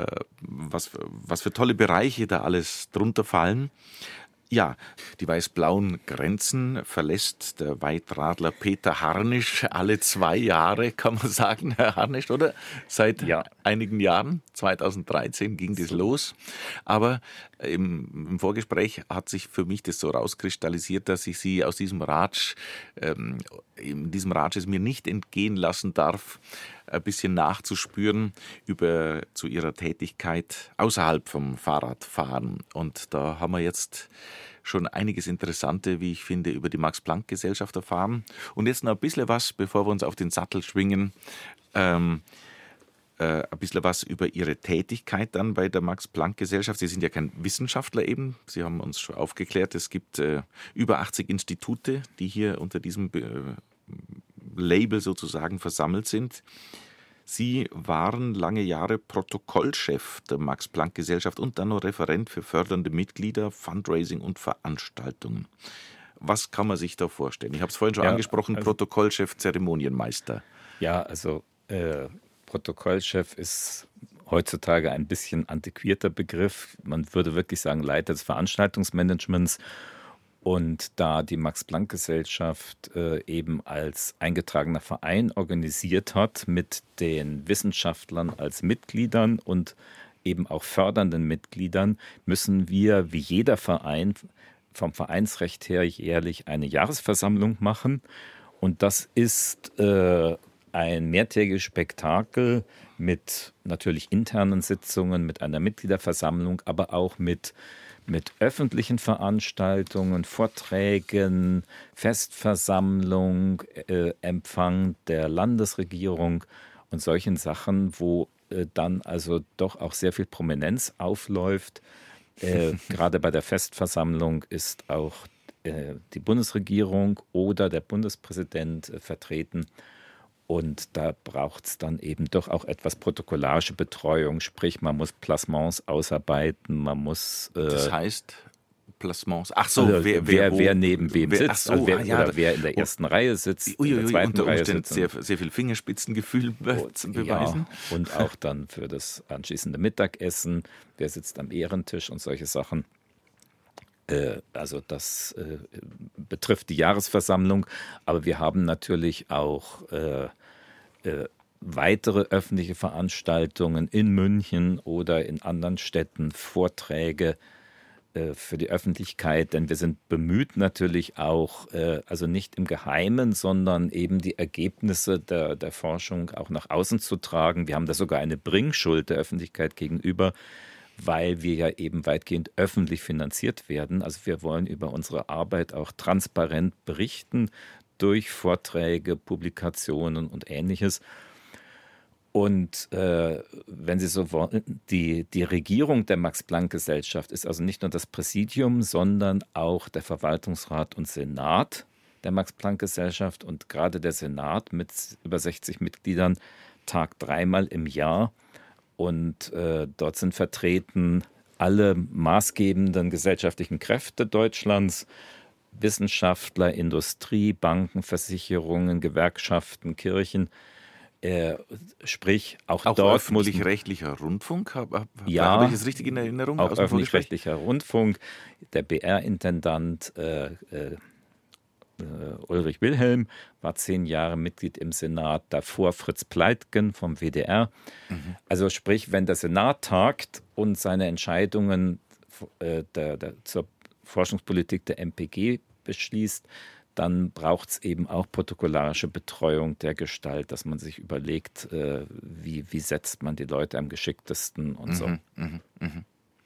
Was, was für tolle Bereiche da alles drunter fallen. Ja, die weiß-blauen Grenzen verlässt der Weitradler Peter Harnisch alle zwei Jahre, kann man sagen, Herr Harnisch, oder? Seit ja. einigen Jahren, zweitausenddreizehn ging das los. Aber im, im Vorgespräch hat sich für mich das so rauskristallisiert, dass ich Sie aus diesem Ratsch, ähm, in diesem Ratsch es mir nicht entgehen lassen darf, ein bisschen nachzuspüren über zu Ihrer Tätigkeit außerhalb vom Fahrradfahren. Und da haben wir jetzt schon einiges Interessante, wie ich finde, über die Max-Planck-Gesellschaft erfahren. Und jetzt noch ein bisschen was, bevor wir uns auf den Sattel schwingen, ähm, äh, ein bisschen was über Ihre Tätigkeit dann bei der Max-Planck-Gesellschaft. Sie sind ja kein Wissenschaftler eben, Sie haben uns schon aufgeklärt, es gibt äh, über achtzig Institute, die hier unter diesem äh, Label sozusagen versammelt sind. Sie waren lange Jahre Protokollchef der Max-Planck-Gesellschaft und dann noch Referent für fördernde Mitglieder, Fundraising und Veranstaltungen. Was kann man sich da vorstellen? Ich habe es vorhin schon ja, angesprochen, also, Protokollchef, Zeremonienmeister. Ja, also äh, Protokollchef ist heutzutage ein bisschen antiquierter Begriff. Man würde wirklich sagen Leiter des Veranstaltungsmanagements. Und da die Max-Planck-Gesellschaft äh, eben als eingetragener Verein organisiert hat mit den Wissenschaftlern als Mitgliedern und eben auch fördernden Mitgliedern, müssen wir wie jeder Verein vom Vereinsrecht her jährlich eine Jahresversammlung machen. Und das ist äh, ein mehrtägiges Spektakel mit natürlich internen Sitzungen, mit einer Mitgliederversammlung, aber auch mit mit öffentlichen Veranstaltungen, Vorträgen, Festversammlung, äh, Empfang der Landesregierung und solchen Sachen, wo äh, dann also doch auch sehr viel Prominenz aufläuft. Äh, gerade bei der Festversammlung ist auch äh, die Bundesregierung oder der Bundespräsident äh, vertreten. Und da braucht es dann eben doch auch etwas protokollarische Betreuung, sprich man muss Placements ausarbeiten, man muss... Äh, das heißt Placements? Ach so, also wer, wer, wer, wer neben wem wer, sitzt, so, also wer, ah, ja, oder wer in der ersten und, Reihe sitzt, ui, ui, in der zweiten unter Reihe Umständen sitzt. Sehr, sehr viel Fingerspitzengefühl und, beweisen. Ja, und auch dann für das anschließende Mittagessen, wer sitzt am Ehrentisch und solche Sachen. Also das äh, betrifft die Jahresversammlung, aber wir haben natürlich auch äh, äh, weitere öffentliche Veranstaltungen in München oder in anderen Städten, Vorträge äh, für die Öffentlichkeit, denn wir sind bemüht natürlich auch, äh, also nicht im Geheimen, sondern eben die Ergebnisse der, der Forschung auch nach außen zu tragen. Wir haben da sogar eine Bringschuld der Öffentlichkeit gegenüber, weil wir ja eben weitgehend öffentlich finanziert werden. Also wir wollen über unsere Arbeit auch transparent berichten durch Vorträge, Publikationen und Ähnliches. Und äh, wenn Sie so wollen, die, die Regierung der Max-Planck-Gesellschaft ist also nicht nur das Präsidium, sondern auch der Verwaltungsrat und Senat der Max-Planck-Gesellschaft. Und gerade der Senat mit über sechzig Mitgliedern tagt dreimal im Jahr. Und äh, dort sind vertreten alle maßgebenden gesellschaftlichen Kräfte Deutschlands, Wissenschaftler, Industrie, Banken, Versicherungen, Gewerkschaften, Kirchen. Äh, sprich, auch, auch dort öffentlich-rechtlicher Rundfunk, habe hab, ja, habe ich es richtig in Erinnerung? Auch öffentlich-rechtlicher Rundfunk, der B R-Intendant äh, äh, Ulrich Wilhelm war zehn Jahre Mitglied im Senat, davor Fritz Pleitgen vom W D R. Mhm. Also sprich, wenn der Senat tagt und seine Entscheidungen äh, der, der, zur Forschungspolitik der M P G beschließt, dann braucht es eben auch protokollarische Betreuung der Gestalt, dass man sich überlegt, äh, wie, wie setzt man die Leute am geschicktesten und mhm, so. Mhm, mhm.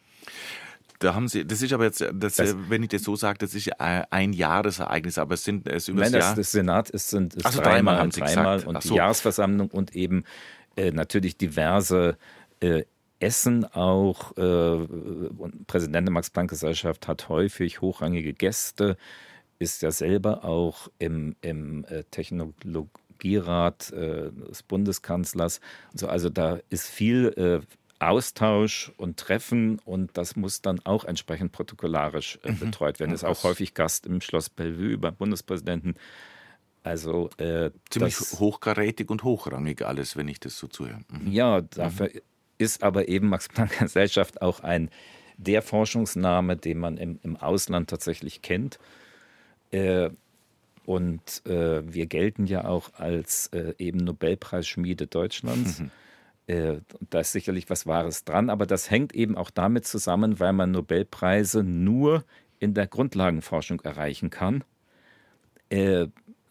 Da haben Sie, das ist aber jetzt, das, das, wenn ich das so sage, das ist ein Jahresereignis, aber es sind es über das Jahr. Das Senat ist, sind, ist also dreimal, haben Sie dreimal gesagt. und so. Die Jahresversammlung und eben äh, natürlich diverse äh, Essen auch. Äh, und Präsident der Max-Planck-Gesellschaft hat häufig hochrangige Gäste, ist ja selber auch im, im äh, Technologierat äh, des Bundeskanzlers. Also, also da ist viel äh, Austausch und Treffen und das muss dann auch entsprechend protokollarisch äh, betreut werden. Mhm. Ist auch häufig Gast im Schloss Bellevue beim Bundespräsidenten. Also äh, ziemlich das, hochkarätig und hochrangig alles, wenn ich das so zuhöre. Mhm. Ja, dafür mhm. ist aber eben Max-Planck-Gesellschaft auch ein der Forschungsname, den man im, im Ausland tatsächlich kennt. Äh, und äh, wir gelten ja auch als äh, eben Nobelpreisschmiede Deutschlands. Mhm. Äh, da ist sicherlich was Wahres dran, aber das hängt eben auch damit zusammen, weil man Nobelpreise nur in der Grundlagenforschung erreichen kann. Äh,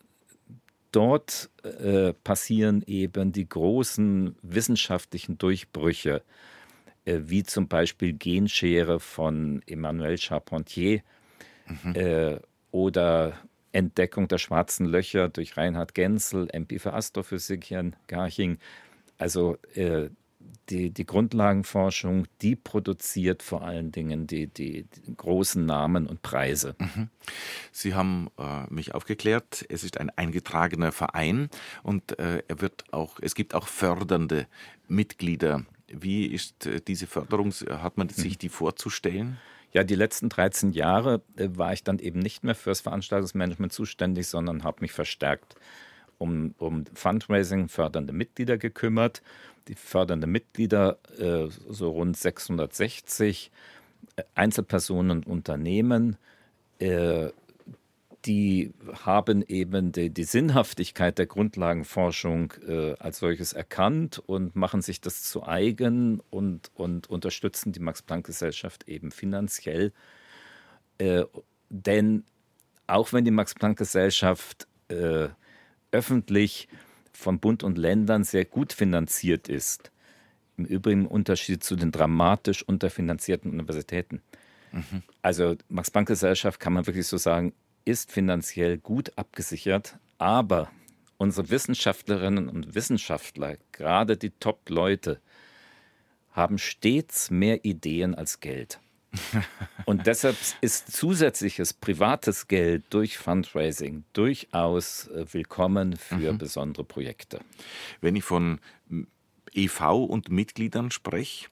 dort äh, passieren eben die großen wissenschaftlichen Durchbrüche, äh, wie zum Beispiel Genschere von Emmanuel Charpentier mhm. äh, oder Entdeckung der schwarzen Löcher durch Reinhard Genzel, M P für Astrophysik hier in Garching. Also äh, die, die Grundlagenforschung, die produziert vor allen Dingen die, die, die großen Namen und Preise. Mhm. Sie haben äh, mich aufgeklärt, es ist ein eingetragener Verein und äh, er wird auch, es gibt auch fördernde Mitglieder. Wie ist äh, diese Förderung, hat man sich die vorzustellen? Ja, die letzten dreizehn Jahre äh, war ich dann eben nicht mehr fürs Veranstaltungsmanagement zuständig, sondern habe mich verstärkt um, um Fundraising, fördernde Mitglieder gekümmert. Die fördernden Mitglieder, äh, so rund sechshundertsechzig äh, Einzelpersonen und Unternehmen, äh, die haben eben die, die Sinnhaftigkeit der Grundlagenforschung äh, als solches erkannt und machen sich das zu eigen und, und unterstützen die Max-Planck-Gesellschaft eben finanziell. Äh, denn auch wenn die Max-Planck-Gesellschaft äh, öffentlich von Bund und Ländern sehr gut finanziert ist, im Übrigen im Unterschied zu den dramatisch unterfinanzierten Universitäten. Mhm. Also Max-Planck-Gesellschaft, kann man wirklich so sagen, ist finanziell gut abgesichert, aber unsere Wissenschaftlerinnen und Wissenschaftler, gerade die Top-Leute, haben stets mehr Ideen als Geld. Und deshalb ist zusätzliches privates Geld durch Fundraising durchaus willkommen für mhm. besondere Projekte. Wenn ich von E V und Mitgliedern spreche,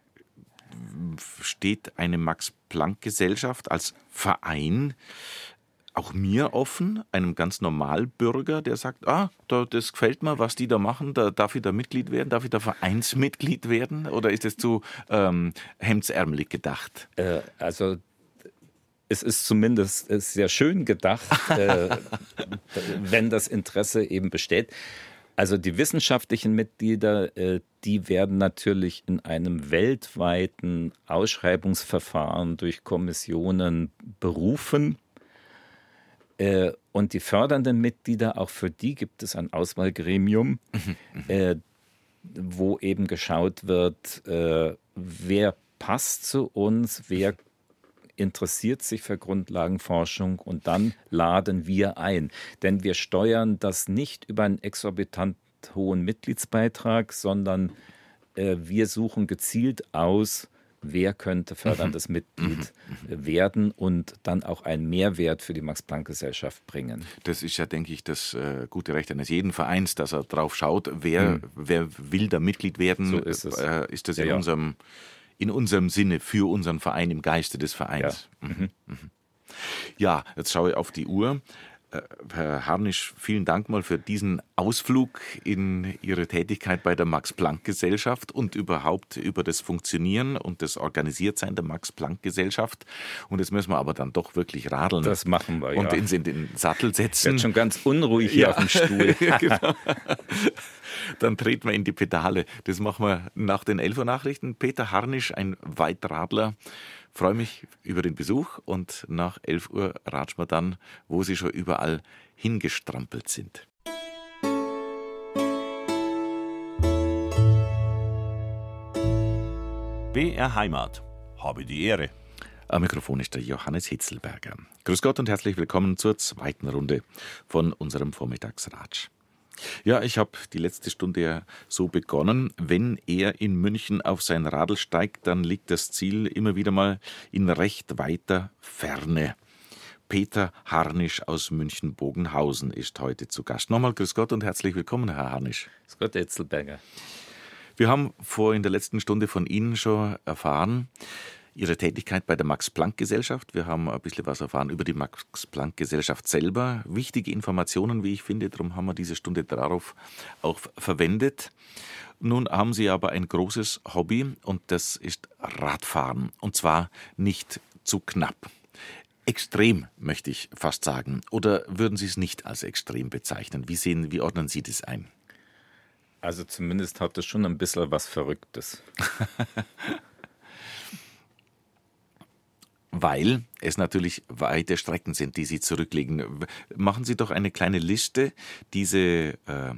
steht eine Max-Planck-Gesellschaft als Verein auch mir offen, einem ganz Normalbürger, der sagt, ah, da, das gefällt mir, was die da machen, da darf ich da Mitglied werden, darf ich da Vereinsmitglied werden? Oder ist das zu ähm, hemdsärmelig gedacht? Äh, also es ist zumindest sehr schön gedacht, äh, wenn das Interesse eben besteht. Also die wissenschaftlichen Mitglieder, äh, die werden natürlich in einem weltweiten Ausschreibungsverfahren durch Kommissionen berufen. Und die fördernden Mitglieder, auch für die gibt es ein Auswahlgremium, mhm, äh, wo eben geschaut wird, äh, wer passt zu uns, wer interessiert sich für Grundlagenforschung und dann laden wir ein. Denn wir steuern das nicht über einen exorbitant hohen Mitgliedsbeitrag, sondern äh, wir suchen gezielt aus, wer könnte förderndes mhm. Mitglied mhm. werden und dann auch einen Mehrwert für die Max-Planck-Gesellschaft bringen. Das ist ja, denke ich, das äh, gute Recht eines jeden Vereins, dass er drauf schaut, wer, mhm. wer will da Mitglied werden. So ist es. Äh, ist das in, ja, unserem, in unserem Sinne, für unseren Verein, im Geiste des Vereins. Ja, mhm. Mhm. Ja, jetzt schaue ich auf die Uhr. Herr Harnisch, vielen Dank mal für diesen Ausflug in Ihre Tätigkeit bei der Max-Planck-Gesellschaft und überhaupt über das Funktionieren und das Organisiertsein der Max-Planck-Gesellschaft. Und jetzt müssen wir aber dann doch wirklich radeln. Das machen wir, und ja. uns in den Sattel setzen. Ich werde schon ganz unruhig hier Ja. auf dem Stuhl. Genau. Dann treten wir in die Pedale. Das machen wir nach den elf Uhr Nachrichten. Peter Harnisch, ein Weitradler. Freue mich über den Besuch und nach elf Uhr ratschen wir dann, wo Sie schon überall hingestrampelt sind. B R Heimat. Habe die Ehre. Am Mikrofon ist der Johannes Hitzelberger. Grüß Gott und herzlich willkommen zur zweiten Runde von unserem Vormittagsratsch. Ja, ich habe die letzte Stunde ja so begonnen. Wenn er in München auf sein Radl steigt, dann liegt das Ziel immer wieder mal in recht weiter Ferne. Peter Harnisch aus München-Bogenhausen ist heute zu Gast. Nochmal grüß Gott und herzlich willkommen, Herr Harnisch. Grüß Gott, Hitzelberger. Wir haben vor in der letzten Stunde von Ihnen schon erfahren, Ihre Tätigkeit bei der Max-Planck-Gesellschaft. Wir haben ein bisschen was erfahren über die Max-Planck-Gesellschaft selber. Wichtige Informationen, wie ich finde, darum haben wir diese Stunde darauf auch verwendet. Nun haben Sie aber ein großes Hobby und das ist Radfahren. Und zwar nicht zu knapp. Extrem, möchte ich fast sagen. Oder würden Sie es nicht als extrem bezeichnen? Wie sehen, wie ordnen Sie das ein? Also zumindest hat es schon ein bisschen was Verrücktes. Weil es natürlich weite Strecken sind, die Sie zurücklegen. Machen Sie doch eine kleine Liste. Diese äh,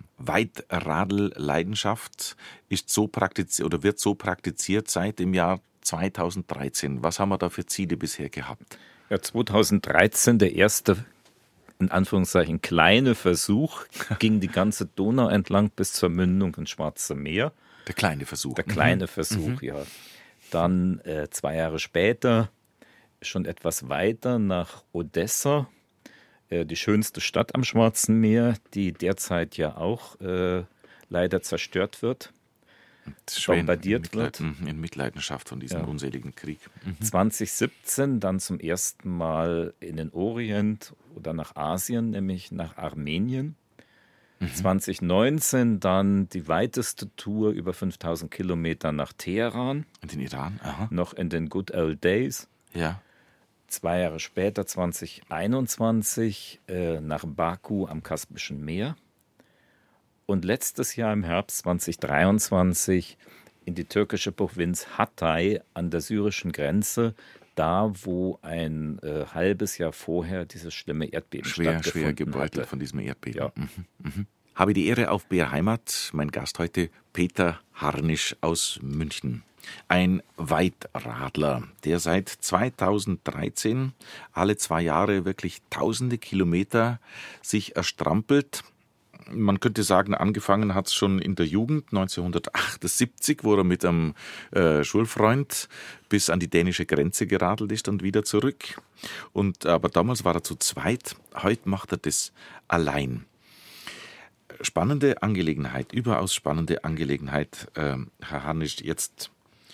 Weitradl-Leidenschaft ist so praktiziert oder wird so praktiziert seit dem Jahr zweitausenddreizehn. Was haben wir da für Ziele bisher gehabt? Ja, zweitausenddreizehn der erste, in Anführungszeichen, kleine Versuch, ging die ganze Donau entlang bis zur Mündung ins Schwarze Meer. Der kleine Versuch. Der kleine mhm. Versuch, mhm. ja. Dann äh, zwei Jahre später schon etwas weiter nach Odessa, äh, die schönste Stadt am Schwarzen Meer, die derzeit ja auch äh, leider zerstört wird, bombardiert in Mitleid, wird. In Mitleidenschaft von diesem Ja. unseligen Krieg. Mhm. zwanzig siebzehn dann zum ersten Mal in den Orient oder nach Asien, nämlich nach Armenien. Mhm. zwanzig neunzehn dann die weiteste Tour über fünftausend Kilometer nach Teheran. In den Iran? Aha. Noch in den Good Old Days. Ja. Zwei Jahre später, zwanzig einundzwanzig, äh, nach Baku am Kaspischen Meer. Und letztes Jahr im Herbst zwanzig dreiundzwanzig in die türkische Provinz Hatay an der syrischen Grenze, da wo ein äh, halbes Jahr vorher dieses schlimme Erdbeben Schwer, stattgefunden schwer gebeutelt hatte. von diesem Erdbeben. Ja. Mhm. Mhm. Habe die Ehre auf B R Heimat, mein Gast heute Peter Harnisch aus München. Ein Weitradler, der seit zweitausenddreizehn alle zwei Jahre wirklich tausende Kilometer sich erstrampelt. Man könnte sagen, angefangen hat es schon in der Jugend, neunzehnhundertachtundsiebzig, wo er mit einem äh, Schulfreund bis an die dänische Grenze geradelt ist und wieder zurück. Und, aber damals war er zu zweit, heute macht er das allein. Spannende Angelegenheit, überaus spannende Angelegenheit, äh, Herr Harnisch, jetzt.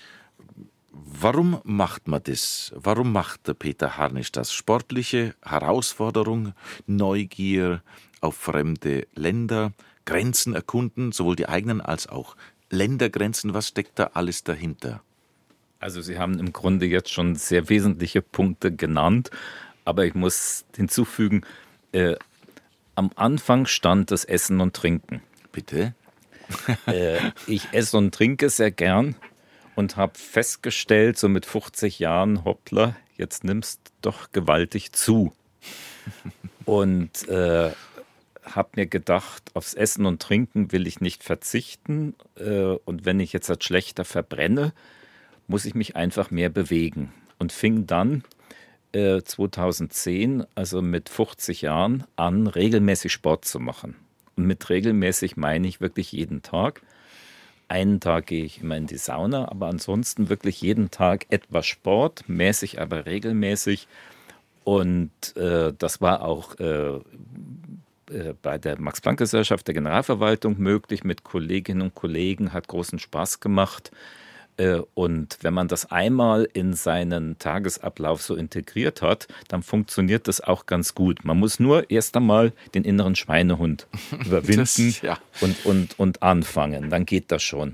Warum macht man das? Warum macht der Peter Harnisch das? Sportliche Herausforderung, Neugier auf fremde Länder, Grenzen erkunden, sowohl die eigenen als auch Ländergrenzen. Was steckt da alles dahinter? Also Sie haben im Grunde jetzt schon sehr wesentliche Punkte genannt, aber ich muss hinzufügen, äh, am Anfang stand das Essen und Trinken. Bitte? äh, ich esse und trinke sehr gern. Und habe festgestellt, so mit fünfzig Jahren, hoppla, jetzt nimmst doch gewaltig zu. Und äh, habe mir gedacht, aufs Essen und Trinken will ich nicht verzichten. Äh, und wenn ich jetzt das schlechter verbrenne, muss ich mich einfach mehr bewegen. Und fing dann äh, zweitausendzehn, also mit fünfzig Jahren, an, regelmäßig Sport zu machen. Und mit regelmäßig meine ich wirklich jeden Tag. Einen Tag gehe ich immer in die Sauna, aber ansonsten wirklich jeden Tag etwas Sport, mäßig, aber regelmäßig. Und äh, das war auch äh, äh, bei der Max-Planck-Gesellschaft der Generalverwaltung möglich, mit Kolleginnen und Kollegen, hat großen Spaß gemacht. Und wenn man das einmal in seinen Tagesablauf so integriert hat, dann funktioniert das auch ganz gut. Man muss nur erst einmal den inneren Schweinehund überwinden das, ja. und, und, und anfangen. Dann geht das schon.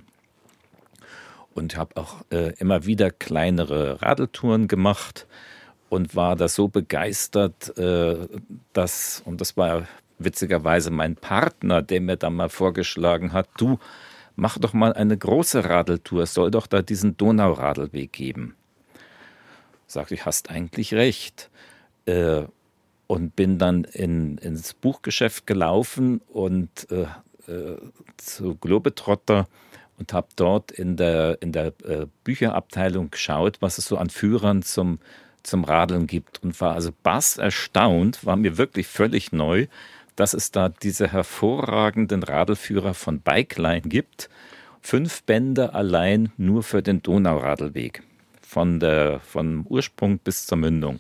Und ich habe auch äh, immer wieder kleinere Radeltouren gemacht und war da so begeistert, äh, dass, und das war witzigerweise mein Partner, der mir dann mal vorgeschlagen hat, du, mach doch mal eine große Radeltour, es soll doch da diesen Donauradlweg geben. Sagte ich, hast eigentlich recht. Äh, und bin dann in, ins Buchgeschäft gelaufen und äh, äh, zu Globetrotter und habe dort in der, in der äh, Bücherabteilung geschaut, was es so an Führern zum, zum Radeln gibt. Und war also bass erstaunt, war mir wirklich völlig neu, dass es da diese hervorragenden Radelführer von Bikeline gibt. Fünf Bände allein nur für den Donauradlweg. Von der, vom Ursprung bis zur Mündung.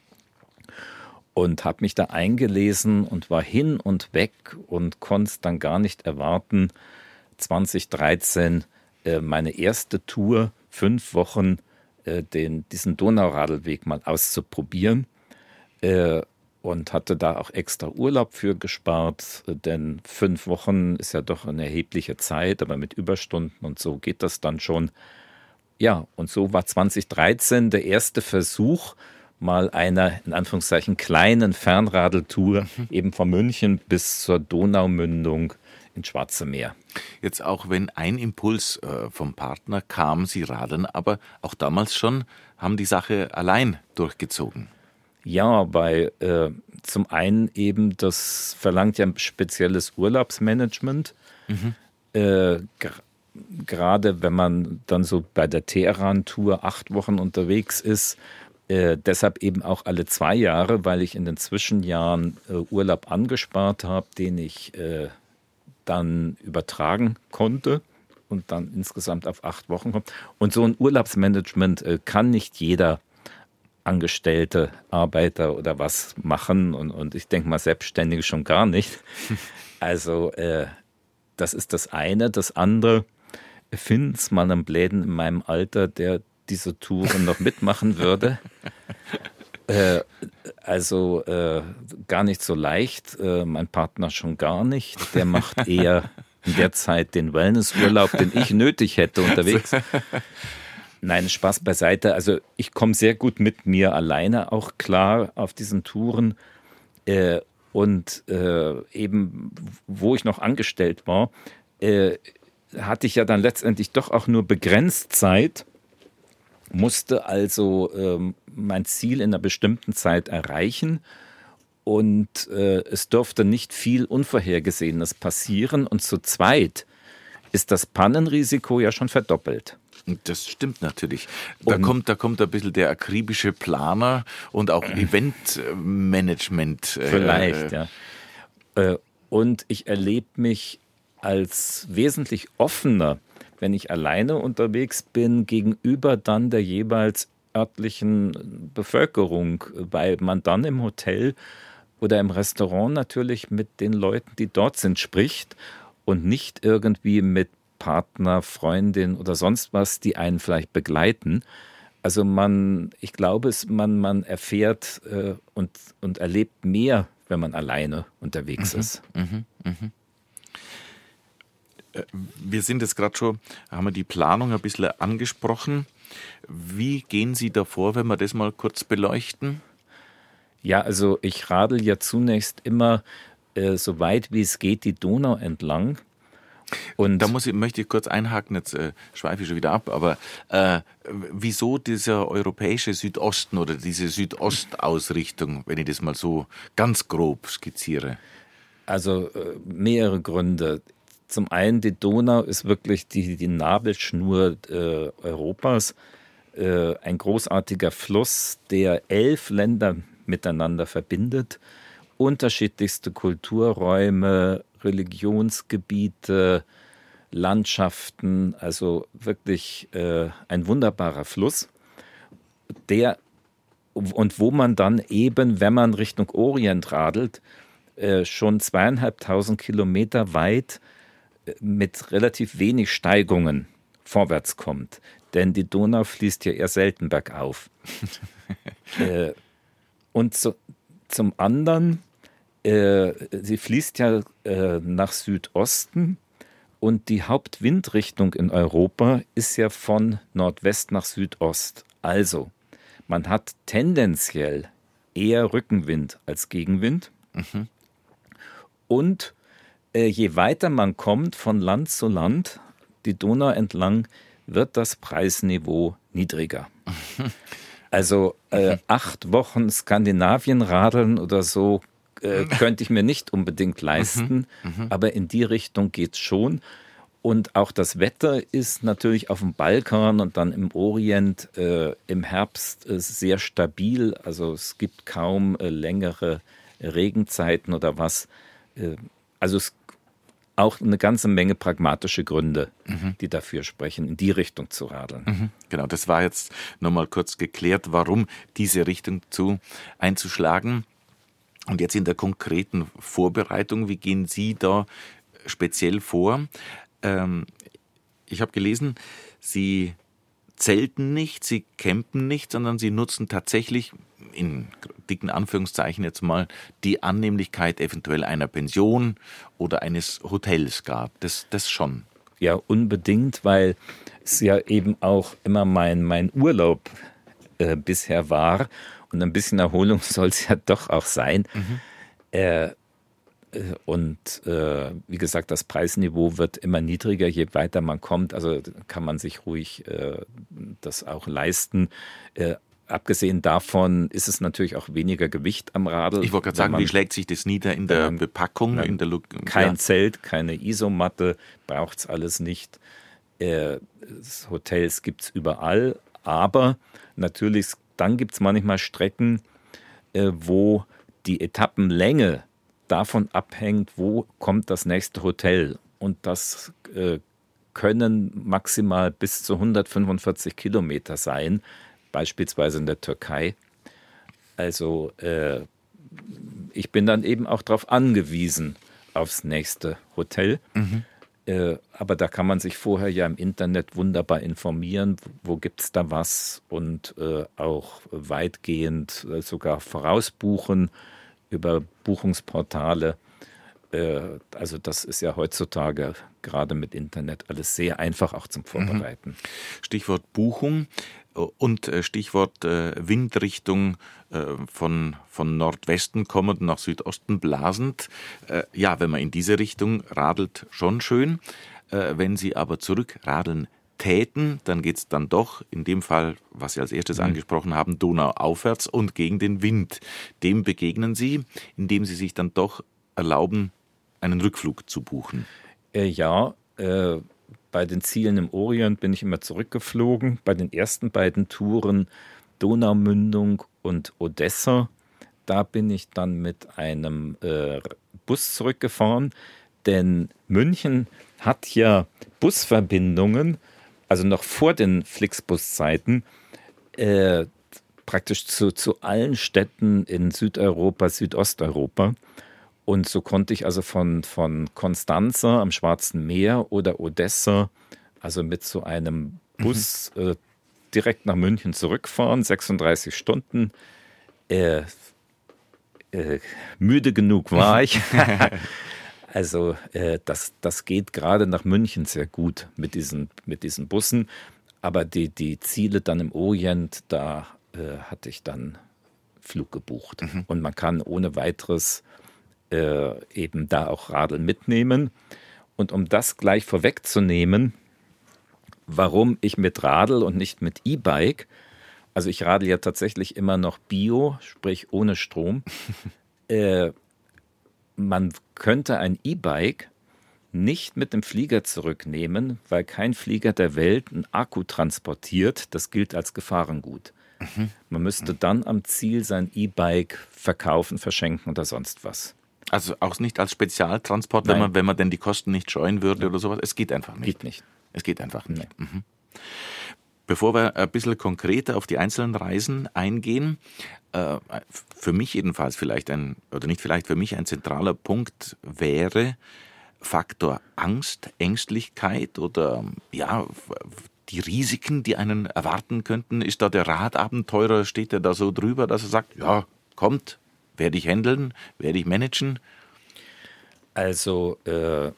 Und habe mich da eingelesen und war hin und weg und konnte es dann gar nicht erwarten, zwanzig dreizehn äh, meine erste Tour, fünf Wochen, äh, den, diesen Donauradlweg mal auszuprobieren. Äh, Und hatte da auch extra Urlaub für gespart, denn fünf Wochen ist ja doch eine erhebliche Zeit, aber mit Überstunden und so geht das dann schon. Ja, und so war zwanzig dreizehn der erste Versuch, mal einer, in Anführungszeichen, kleinen Fernradeltour eben von München bis zur Donaumündung ins Schwarze Meer. Jetzt auch wenn ein Impuls äh, vom Partner kam, Sie radeln, aber auch damals schon haben die Sache allein durchgezogen. Ja, weil äh, zum einen eben, das verlangt ja ein spezielles Urlaubsmanagement. Mhm. Äh, ger- gerade wenn man dann so bei der Teheran-Tour acht Wochen unterwegs ist. Äh, deshalb eben auch alle zwei Jahre, weil ich in den Zwischenjahren äh, Urlaub angespart habe, den ich äh, dann übertragen konnte und dann insgesamt auf acht Wochen kommt. Und so ein Urlaubsmanagement äh, kann nicht jeder Angestellte, Arbeiter oder was machen und, und ich denke mal Selbstständige schon gar nicht. Also äh, das ist das eine. Das andere, finden es mal einen Bläden in meinem Alter, der diese Touren noch mitmachen würde. äh, also äh, gar nicht so leicht. Äh, mein Partner schon gar nicht. Der macht eher in der Zeit den Wellnessurlaub, den ich nötig hätte unterwegs. Nein, Spaß beiseite. Also ich komme sehr gut mit mir alleine auch klar auf diesen Touren. Äh, und äh, eben, wo ich noch angestellt war, äh, hatte ich ja dann letztendlich doch auch nur begrenzt Zeit, musste also äh, mein Ziel in einer bestimmten Zeit erreichen. Und äh, es durfte nicht viel Unvorhergesehenes passieren. Und zu zweit ist das Pannenrisiko ja schon verdoppelt. Das stimmt natürlich. Da Und kommt, da kommt ein bisschen der akribische Planer und auch Eventmanagement. Äh, Vielleicht, ja. Äh, und ich erlebe mich als wesentlich offener, wenn ich alleine unterwegs bin, gegenüber dann der jeweils örtlichen Bevölkerung, weil man dann im Hotel oder im Restaurant natürlich mit den Leuten, die dort sind, spricht und nicht irgendwie mit Partner, Freundin oder sonst was, die einen vielleicht begleiten. Also man, ich glaube, es, man, man erfährt äh, und, und erlebt mehr, wenn man alleine unterwegs mhm, ist. Mhm, mhm. Wir sind jetzt gerade schon, haben wir die Planung ein bisschen angesprochen. Wie gehen Sie da vor, wenn wir das mal kurz beleuchten? Ja, also ich radel ja zunächst immer äh, so weit wie es geht die Donau entlang. Und da muss ich, möchte ich kurz einhaken, jetzt äh, schweife ich schon wieder ab, aber äh, wieso dieser europäische Südosten oder diese Südostausrichtung, wenn ich das mal so ganz grob skizziere? Also äh, mehrere Gründe. Zum einen, die Donau ist wirklich die, die Nabelschnur äh, Europas, äh, ein großartiger Fluss, der elf Länder miteinander verbindet, unterschiedlichste Kulturräume, Religionsgebiete, Landschaften, also wirklich äh, ein wunderbarer Fluss, der und wo man dann eben, wenn man Richtung Orient radelt, äh, schon zweieinhalbtausend Kilometer weit äh, mit relativ wenig Steigungen vorwärts kommt. denn die Donau fließt ja eher selten bergauf. äh, und so, zum anderen, äh, sie fließt ja äh, nach Südosten und die Hauptwindrichtung in Europa ist ja von Nordwest nach Südost. Also, man hat tendenziell eher Rückenwind als Gegenwind. Mhm. Und äh, je weiter man kommt von Land zu Land, die Donau entlang, wird das Preisniveau niedriger. Also äh, acht Wochen Skandinavien radeln oder so äh, könnte ich mir nicht unbedingt leisten, aber in die Richtung geht es schon. Und auch das Wetter ist natürlich auf dem Balkan und dann im Orient äh, im Herbst äh, sehr stabil. Also es gibt kaum äh, längere Regenzeiten oder was. Äh, also es auch eine ganze Menge pragmatische Gründe, mhm. die dafür sprechen, in die Richtung zu radeln. Mhm. Genau, das war jetzt nochmal kurz geklärt, warum diese Richtung zu einzuschlagen. Und jetzt in der konkreten Vorbereitung, wie gehen Sie da speziell vor? Ähm, ich habe gelesen, Sie zelten nicht, Sie campen nicht, sondern Sie nutzen tatsächlich, in dicken Anführungszeichen jetzt mal, die Annehmlichkeit eventuell einer Pension oder eines Hotels gab. Das, das schon. Ja, unbedingt, weil es ja eben auch immer mein, mein Urlaub äh, bisher war. Und ein bisschen Erholung soll es ja doch auch sein. Mhm. Äh, Und äh, wie gesagt, das Preisniveau wird immer niedriger, je weiter man kommt. Also kann man sich ruhig äh, das auch leisten. Äh, abgesehen davon ist es natürlich auch weniger Gewicht am Radl. Ich wollte gerade sagen, man, wie schlägt sich das nieder in der man, Bepackung? Na, in der Lu- kein ja. Zelt, keine Isomatte, braucht es alles nicht. Äh, Hotels gibt es überall, aber natürlich, dann gibt es manchmal Strecken, äh, wo die Etappenlänge davon abhängt, wo kommt das nächste Hotel. Und das äh, können maximal bis zu hundertfünfundvierzig Kilometer sein, beispielsweise in der Türkei. Also äh, ich bin dann eben auch darauf angewiesen, aufs nächste Hotel. Mhm. Äh, aber da kann man sich vorher ja im Internet wunderbar informieren, wo gibt es da was und äh, auch weitgehend äh, sogar vorausbuchen über Buchungsportale. Also das ist ja heutzutage gerade mit Internet alles sehr einfach auch zum Vorbereiten. Stichwort Buchung und Stichwort Windrichtung von, von Nordwesten kommend nach Südosten blasend. Ja, wenn man in diese Richtung radelt, schon schön. Wenn Sie aber zurückradeln täten, dann geht es dann doch, in dem Fall, was Sie als erstes mhm. angesprochen haben, Donau aufwärts und gegen den Wind. Dem begegnen Sie, indem Sie sich dann doch erlauben, einen Rückflug zu buchen. Äh, ja, äh, bei den Zielen im Orient bin ich immer zurückgeflogen. Bei den ersten beiden Touren, Donaumündung und Odessa, da bin ich dann mit einem äh, Bus zurückgefahren, denn München hat ja Busverbindungen, also noch vor den Flixbus-Zeiten, äh, praktisch zu, zu allen Städten in Südeuropa, Südosteuropa. Und so konnte ich also von, von Konstanza am Schwarzen Meer oder Odessa, also mit so einem Bus mhm. äh, direkt nach München zurückfahren, sechsunddreißig Stunden. Äh, äh, müde genug war ich. Also äh, das, das geht gerade nach München sehr gut mit diesen, mit diesen Bussen. Aber die, die Ziele dann im Orient, da äh, hatte ich dann Flug gebucht. Mhm. Und man kann ohne weiteres äh, eben da auch Radeln mitnehmen. Und um das gleich vorwegzunehmen, warum ich mit Radl und nicht mit E-Bike, also ich radel ja tatsächlich immer noch Bio, sprich ohne Strom, äh, man könnte ein E-Bike nicht mit dem Flieger zurücknehmen, weil kein Flieger der Welt einen Akku transportiert. Das gilt als Gefahrengut. Mhm. Man müsste dann am Ziel sein E-Bike verkaufen, verschenken oder sonst was. Also auch nicht als Spezialtransport, wenn man, wenn man denn die Kosten nicht scheuen würde oder sowas. Es geht einfach nicht. Geht nicht. Es geht einfach nicht. Nee. Mhm. Bevor wir ein bisschen konkreter auf die einzelnen Reisen eingehen, äh, für mich jedenfalls vielleicht ein, oder nicht vielleicht, für mich ein zentraler Punkt wäre Faktor Angst, Ängstlichkeit oder ja, die Risiken, die einen erwarten könnten? Ist da der Radabenteurer, steht er da so drüber, dass er sagt, ja, kommt, werde ich handeln, werde ich managen? Also äh,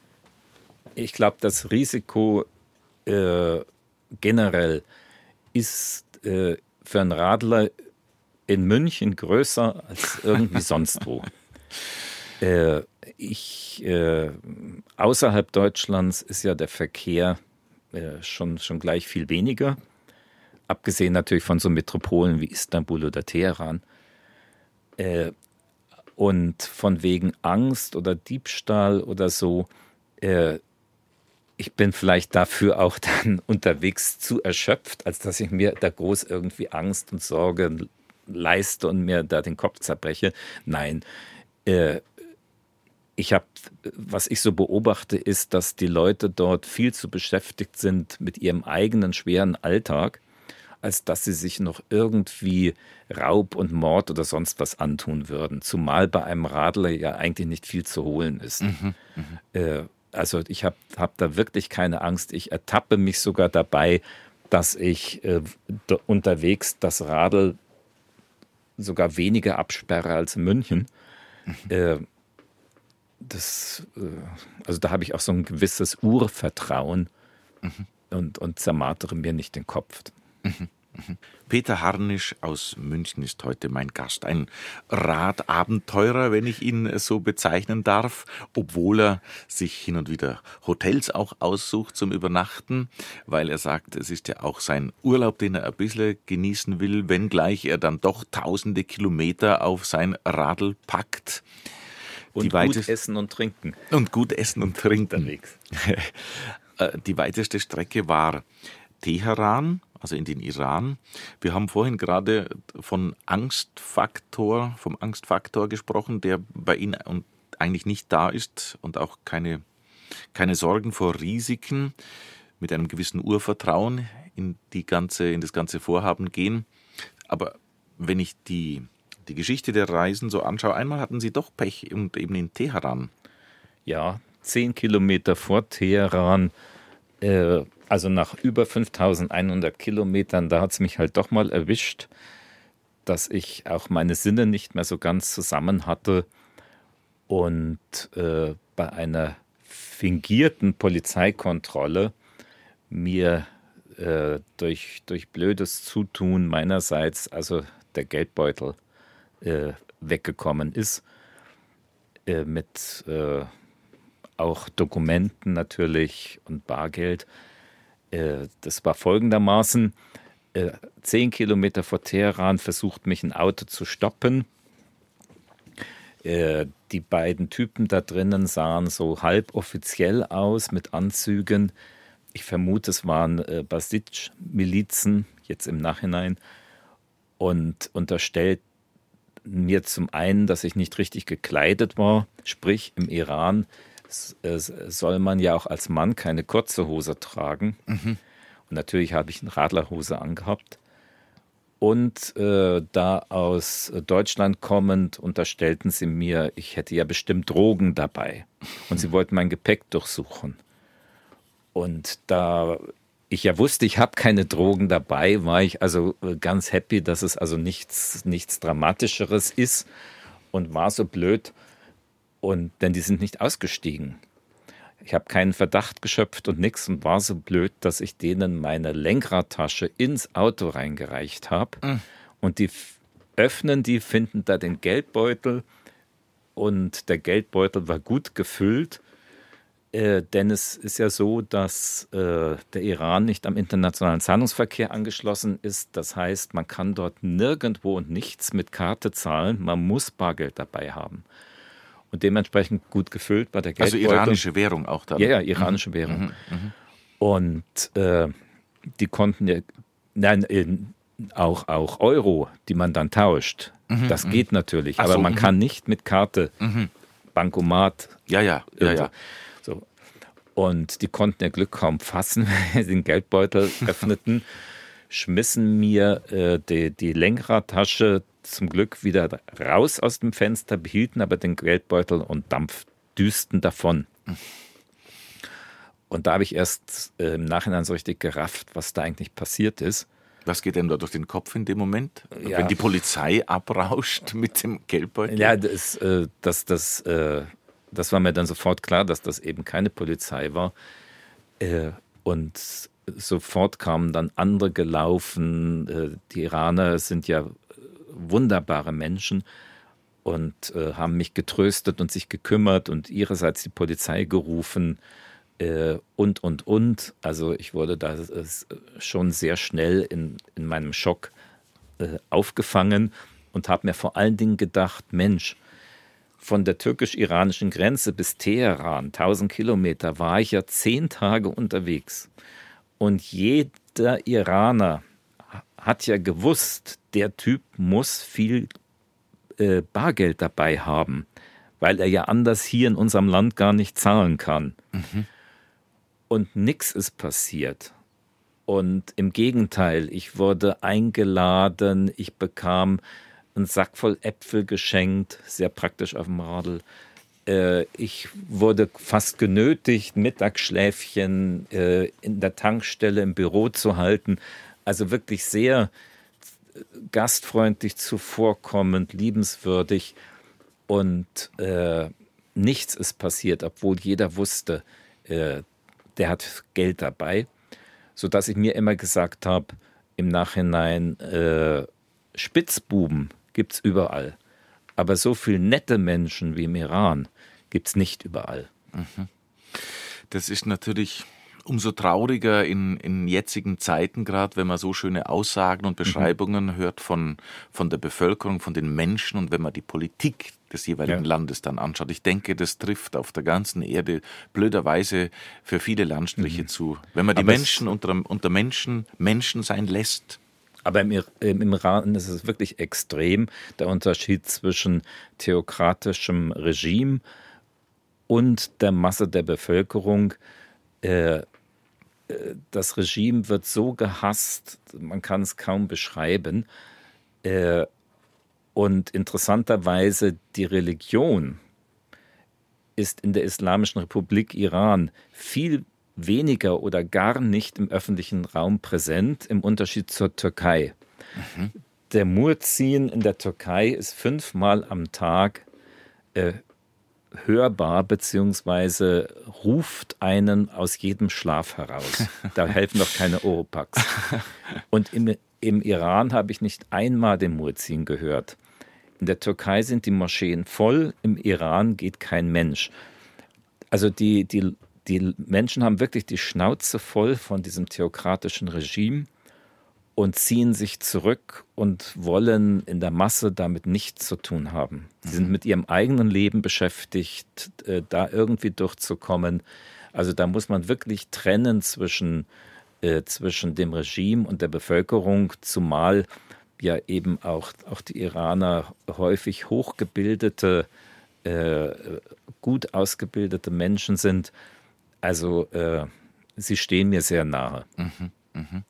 ich glaube, das Risiko äh, generell ist äh, für einen Radler in München größer als irgendwie sonst wo. Äh, ich, äh, außerhalb Deutschlands ist ja der Verkehr äh, schon, schon gleich viel weniger, abgesehen natürlich von so Metropolen wie Istanbul oder Teheran. Äh, und von wegen Angst oder Diebstahl oder so, äh, ich bin vielleicht dafür auch dann unterwegs zu erschöpft, als dass ich mir da groß irgendwie Angst und Sorge leiste und mir da den Kopf zerbreche. Nein, äh, ich habe, was ich so beobachte, ist, dass die Leute dort viel zu beschäftigt sind mit ihrem eigenen schweren Alltag, als dass sie sich noch irgendwie Raub und Mord oder sonst was antun würden. Zumal bei einem Radler ja eigentlich nicht viel zu holen ist. Mhm, äh, also ich habe hab da wirklich keine Angst. Ich ertappe mich sogar dabei, dass ich äh, d- unterwegs das Radl sogar weniger absperre als in München. Mhm. Äh, das, äh, also da habe ich auch so ein gewisses Urvertrauen mhm. und, und zermartere mir nicht den Kopf. Mhm. Mhm. Peter Harnisch aus München ist heute mein Gast. Ein Radabenteurer, wenn ich ihn so bezeichnen darf, obwohl er sich hin und wieder Hotels auch aussucht zum Übernachten, weil er sagt, es ist ja auch sein Urlaub, den er ein bisschen genießen will, wenngleich er dann doch tausende Kilometer auf sein Radl packt. Und Die gut weitest- essen und trinken. Und gut essen und trinken. Unterwegs. Die weiteste Strecke war Teheran, also in den Iran. Wir haben vorhin gerade von Angstfaktor, vom Angstfaktor gesprochen, der bei Ihnen eigentlich nicht da ist und auch keine, keine Sorgen vor Risiken, mit einem gewissen Urvertrauen in die ganze, in das ganze Vorhaben gehen. Aber wenn ich die, die Geschichte der Reisen so anschaue, einmal hatten Sie doch Pech und eben in Teheran. Ja, zehn Kilometer vor Teheran, äh, also nach über fünftausendeinhundert Kilometern, da hat es mich halt doch mal erwischt, dass ich auch meine Sinne nicht mehr so ganz zusammen hatte und äh, bei einer fingierten Polizeikontrolle mir äh, durch, durch blödes Zutun meinerseits, also der Geldbeutel, äh, weggekommen ist, äh, mit äh, auch Dokumenten natürlich und Bargeld. Das war folgendermaßen, äh, zehn Kilometer vor Teheran versucht mich ein Auto zu stoppen. Äh, die beiden Typen da drinnen sahen so halboffiziell aus mit Anzügen. Ich vermute, es waren äh, Basij-Milizen, jetzt im Nachhinein, und unterstellt mir zum einen, dass ich nicht richtig gekleidet war, sprich im Iran soll man ja auch als Mann keine kurze Hose tragen. Mhm. Und natürlich habe ich eine Radlerhose angehabt. Und äh, da aus Deutschland kommend unterstellten sie mir, ich hätte ja bestimmt Drogen dabei. Und sie wollten mein Gepäck durchsuchen. Und da ich ja wusste, ich habe keine Drogen dabei, war ich also ganz happy, dass es also nichts, nichts Dramatischeres ist und war so blöd. Und denn die sind nicht ausgestiegen. Ich habe keinen Verdacht geschöpft und nichts und war so blöd, dass ich denen meine Lenkradtasche ins Auto reingereicht habe. Mhm. Und die f- öffnen die, finden da den Geldbeutel und der Geldbeutel war gut gefüllt. Äh, denn es ist ja so, dass äh, der Iran nicht am internationalen Zahlungsverkehr angeschlossen ist. Das heißt, man kann dort nirgendwo und nichts mit Karte zahlen. Man muss Bargeld dabei haben. Und dementsprechend gut gefüllt war der Geldbeutel. Also iranische Währung auch dann? Ja, ja, iranische mhm. Währung. Mhm. Mhm. Und äh, die konnten ja, nein, in, auch, auch Euro, die man dann tauscht. Mhm. Das geht natürlich, Ach aber so, man mhm. kann nicht mit Karte, mhm. Bankomat. Ja, ja, ja, ja. So. Und die konnten ihr Glück kaum fassen, wenn sie den Geldbeutel öffneten, schmissen mir äh, die, die Lenkradtasche zum Glück wieder raus aus dem Fenster, behielten aber den Geldbeutel und dampfdüsten davon. und da habe ich erst äh, im Nachhinein so richtig gerafft, was da eigentlich passiert ist. Was geht denn da durch den Kopf in dem Moment? Ja. Wenn die Polizei abrauscht mit dem Geldbeutel? Ja, das, äh, das, das, äh, das war mir dann sofort klar, dass das eben keine Polizei war. Äh, und sofort kamen dann andere gelaufen. Äh, die Iraner sind ja wunderbare Menschen und äh, haben mich getröstet und sich gekümmert und ihrerseits die Polizei gerufen. Und, und, und. Also ich wurde da schon sehr schnell in, in meinem Schock äh, aufgefangen und habe mir vor allen Dingen gedacht, Mensch, von der türkisch-iranischen Grenze bis Teheran, tausend Kilometer, war ich ja zehn Tage unterwegs. Und jeder Iraner hat ja gewusst, der Typ muss viel äh, Bargeld dabei haben, weil er ja anders hier in unserem Land gar nicht zahlen kann. Mhm. Und nichts ist passiert. Und im Gegenteil, ich wurde eingeladen, ich bekam einen Sack voll Äpfel geschenkt, sehr praktisch auf dem Radl. Äh, ich wurde fast genötigt, Mittagsschläfchen äh, in der Tankstelle im Büro zu halten. Also wirklich sehr gastfreundlich, zuvorkommend, liebenswürdig. Und äh, nichts ist passiert, obwohl jeder wusste, äh, der hat Geld dabei, sodass ich mir immer gesagt habe, im Nachhinein, äh, Spitzbuben gibt es überall. Aber so viele nette Menschen wie im Iran gibt es nicht überall. Das ist natürlich umso trauriger in, in jetzigen Zeiten, gerade wenn man so schöne Aussagen und Beschreibungen mhm. hört von, von der Bevölkerung, von den Menschen und wenn man die Politik des jeweiligen ja. Landes dann anschaut. Ich denke, das trifft auf der ganzen Erde blöderweise für viele Landstriche mhm. zu. Wenn man die Aber Menschen unter, unter Menschen Menschen sein lässt. Aber im, im Iran ist es wirklich extrem, der Unterschied zwischen theokratischem Regime und der Masse der Bevölkerung. Äh, das Regime wird so gehasst, man kann es kaum beschreiben. Äh, und interessanterweise die Religion ist in der Islamischen Republik Iran viel weniger oder gar nicht im öffentlichen Raum präsent, im Unterschied zur Türkei. Mhm. Der Muezzin in der Türkei ist fünfmal am Tag äh, hörbar, beziehungsweise ruft einen aus jedem Schlaf heraus. Da helfen doch keine Oropax. Und im, im Iran habe ich nicht einmal den Muezzin gehört. In der Türkei sind die Moscheen voll, im Iran geht kein Mensch. Also die, die, die Menschen haben wirklich die Schnauze voll von diesem theokratischen Regime und ziehen sich zurück und wollen in der Masse damit nichts zu tun haben. Sie sind mit ihrem eigenen Leben beschäftigt, äh, da irgendwie durchzukommen. Also da muss man wirklich trennen zwischen, äh, zwischen dem Regime und der Bevölkerung, zumal ja eben auch, auch die Iraner häufig hochgebildete, äh, gut ausgebildete Menschen sind. Also äh, sie stehen mir sehr nahe. Mhm, mh.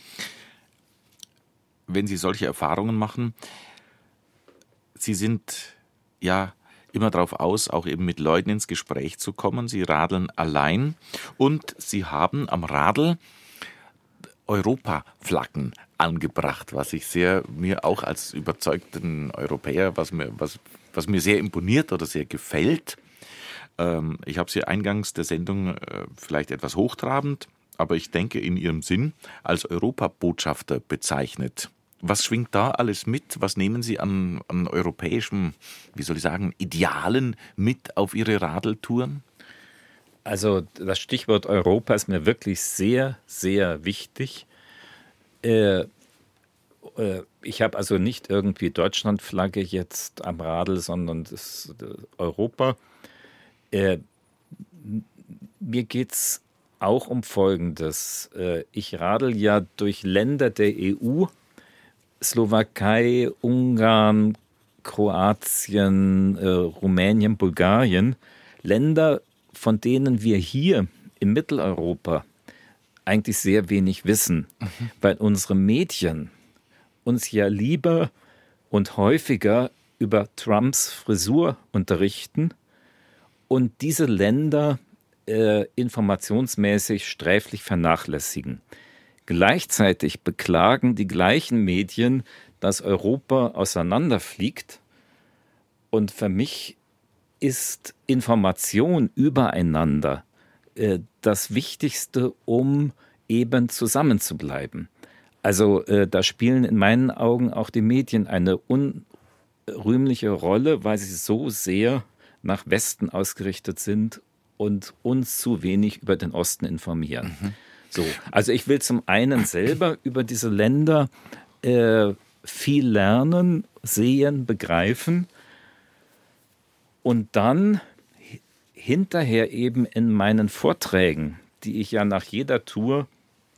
Wenn Sie solche Erfahrungen machen, Sie sind ja immer darauf aus, auch eben mit Leuten ins Gespräch zu kommen. Sie radeln allein und Sie haben am Radl Europaflaggen angebracht, was ich sehr, mir auch als überzeugten Europäer, was mir, was, was mir sehr imponiert oder sehr gefällt. Ähm, ich habe Sie eingangs der Sendung äh, vielleicht etwas hochtrabend, aber ich denke in Ihrem Sinn als Europabotschafter bezeichnet. Was schwingt da alles mit? Was nehmen Sie an, an europäischen, wie soll ich sagen, Idealen mit auf Ihre Radeltouren? Also das Stichwort Europa ist mir wirklich sehr, sehr wichtig. Äh, äh, ich habe also nicht irgendwie Deutschlandflagge jetzt am Radl, sondern das äh, Europa. Äh, mir geht es auch um Folgendes. Äh, ich radel ja durch Länder der E U, Slowakei, Ungarn, Kroatien, äh, Rumänien, Bulgarien, Länder, von denen wir hier in Mitteleuropa eigentlich sehr wenig wissen, mhm. weil unsere Medien uns ja lieber und häufiger über Trumps Frisur unterrichten und diese Länder äh, informationsmäßig sträflich vernachlässigen. Gleichzeitig beklagen die gleichen Medien, dass Europa auseinanderfliegt. Und für mich ist Information übereinander äh, das Wichtigste, um eben zusammenzubleiben. Also äh, da spielen in meinen Augen auch die Medien eine unrühmliche Rolle, weil sie so sehr nach Westen ausgerichtet sind und uns zu wenig über den Osten informieren. Mhm. So, also ich will zum einen selber über diese Länder äh, viel lernen, sehen, begreifen und dann hinterher eben in meinen Vorträgen, die ich ja nach jeder Tour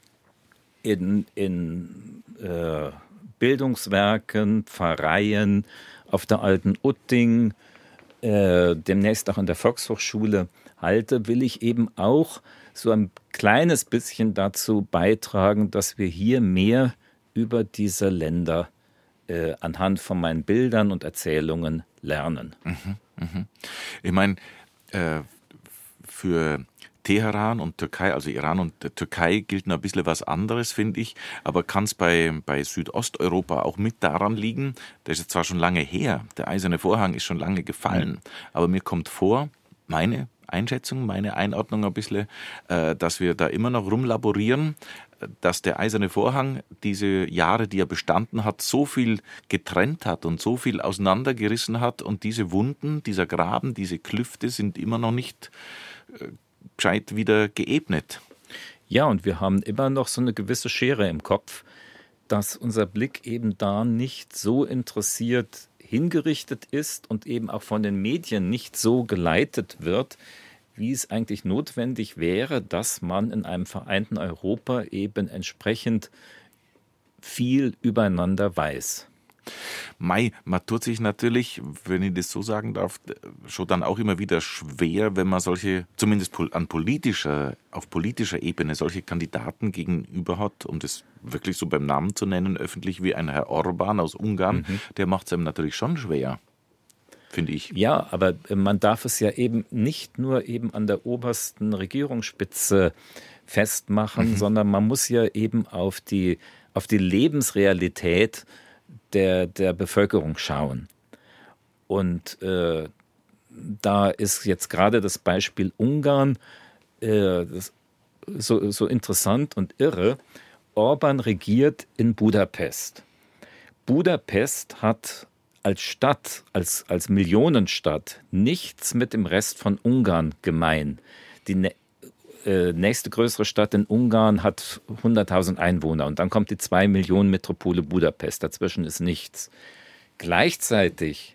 in, in äh, Bildungswerken, Pfarreien, auf der Alten Utting, äh, demnächst auch an der Volkshochschule halte, will ich eben auch so ein kleines bisschen dazu beitragen, dass wir hier mehr über diese Länder äh, anhand von meinen Bildern und Erzählungen lernen. Mhm, mhm. Ich meine, äh, für Teheran und Türkei, also Iran und Türkei, gilt noch ein bisschen was anderes, finde ich. Aber kann es bei, bei Südosteuropa auch mit daran liegen? Das ist jetzt zwar schon lange her, der Eiserne Vorhang ist schon lange gefallen, mhm. aber mir kommt vor, meine Einschätzung, meine Einordnung ein bisschen, äh, dass wir da immer noch rumlaborieren, dass der Eiserne Vorhang diese Jahre, die er bestanden hat, so viel getrennt hat und so viel auseinandergerissen hat und diese Wunden, dieser Graben, diese Klüfte sind immer noch nicht äh, gescheit wieder geebnet. Ja, und wir haben immer noch so eine gewisse Schere im Kopf, dass unser Blick eben da nicht so interessiert hingerichtet ist und eben auch von den Medien nicht so geleitet wird, wie es eigentlich notwendig wäre, dass man in einem vereinten Europa eben entsprechend viel übereinander weiß. Mei, man tut sich natürlich, wenn ich das so sagen darf, schon dann auch immer wieder schwer, wenn man solche, zumindest an politischer, auf politischer Ebene solche Kandidaten gegenüber hat, um das wirklich so beim Namen zu nennen, öffentlich wie ein Herr Orban aus Ungarn, mhm. der macht es einem natürlich schon schwer, finde ich. Ja, aber man darf es ja eben nicht nur eben an der obersten Regierungsspitze festmachen, mhm. sondern man muss ja eben auf die, auf die Lebensrealität Der, der Bevölkerung schauen. Und äh, da ist jetzt gerade das Beispiel Ungarn äh, das so, so interessant und irre. Orban regiert in Budapest. Budapest hat als Stadt, als, als Millionenstadt nichts mit dem Rest von Ungarn gemein. Die ne- äh, nächste größere Stadt in Ungarn hat hunderttausend Einwohner und dann kommt die zwei Millionen Metropole Budapest. Dazwischen ist nichts. Gleichzeitig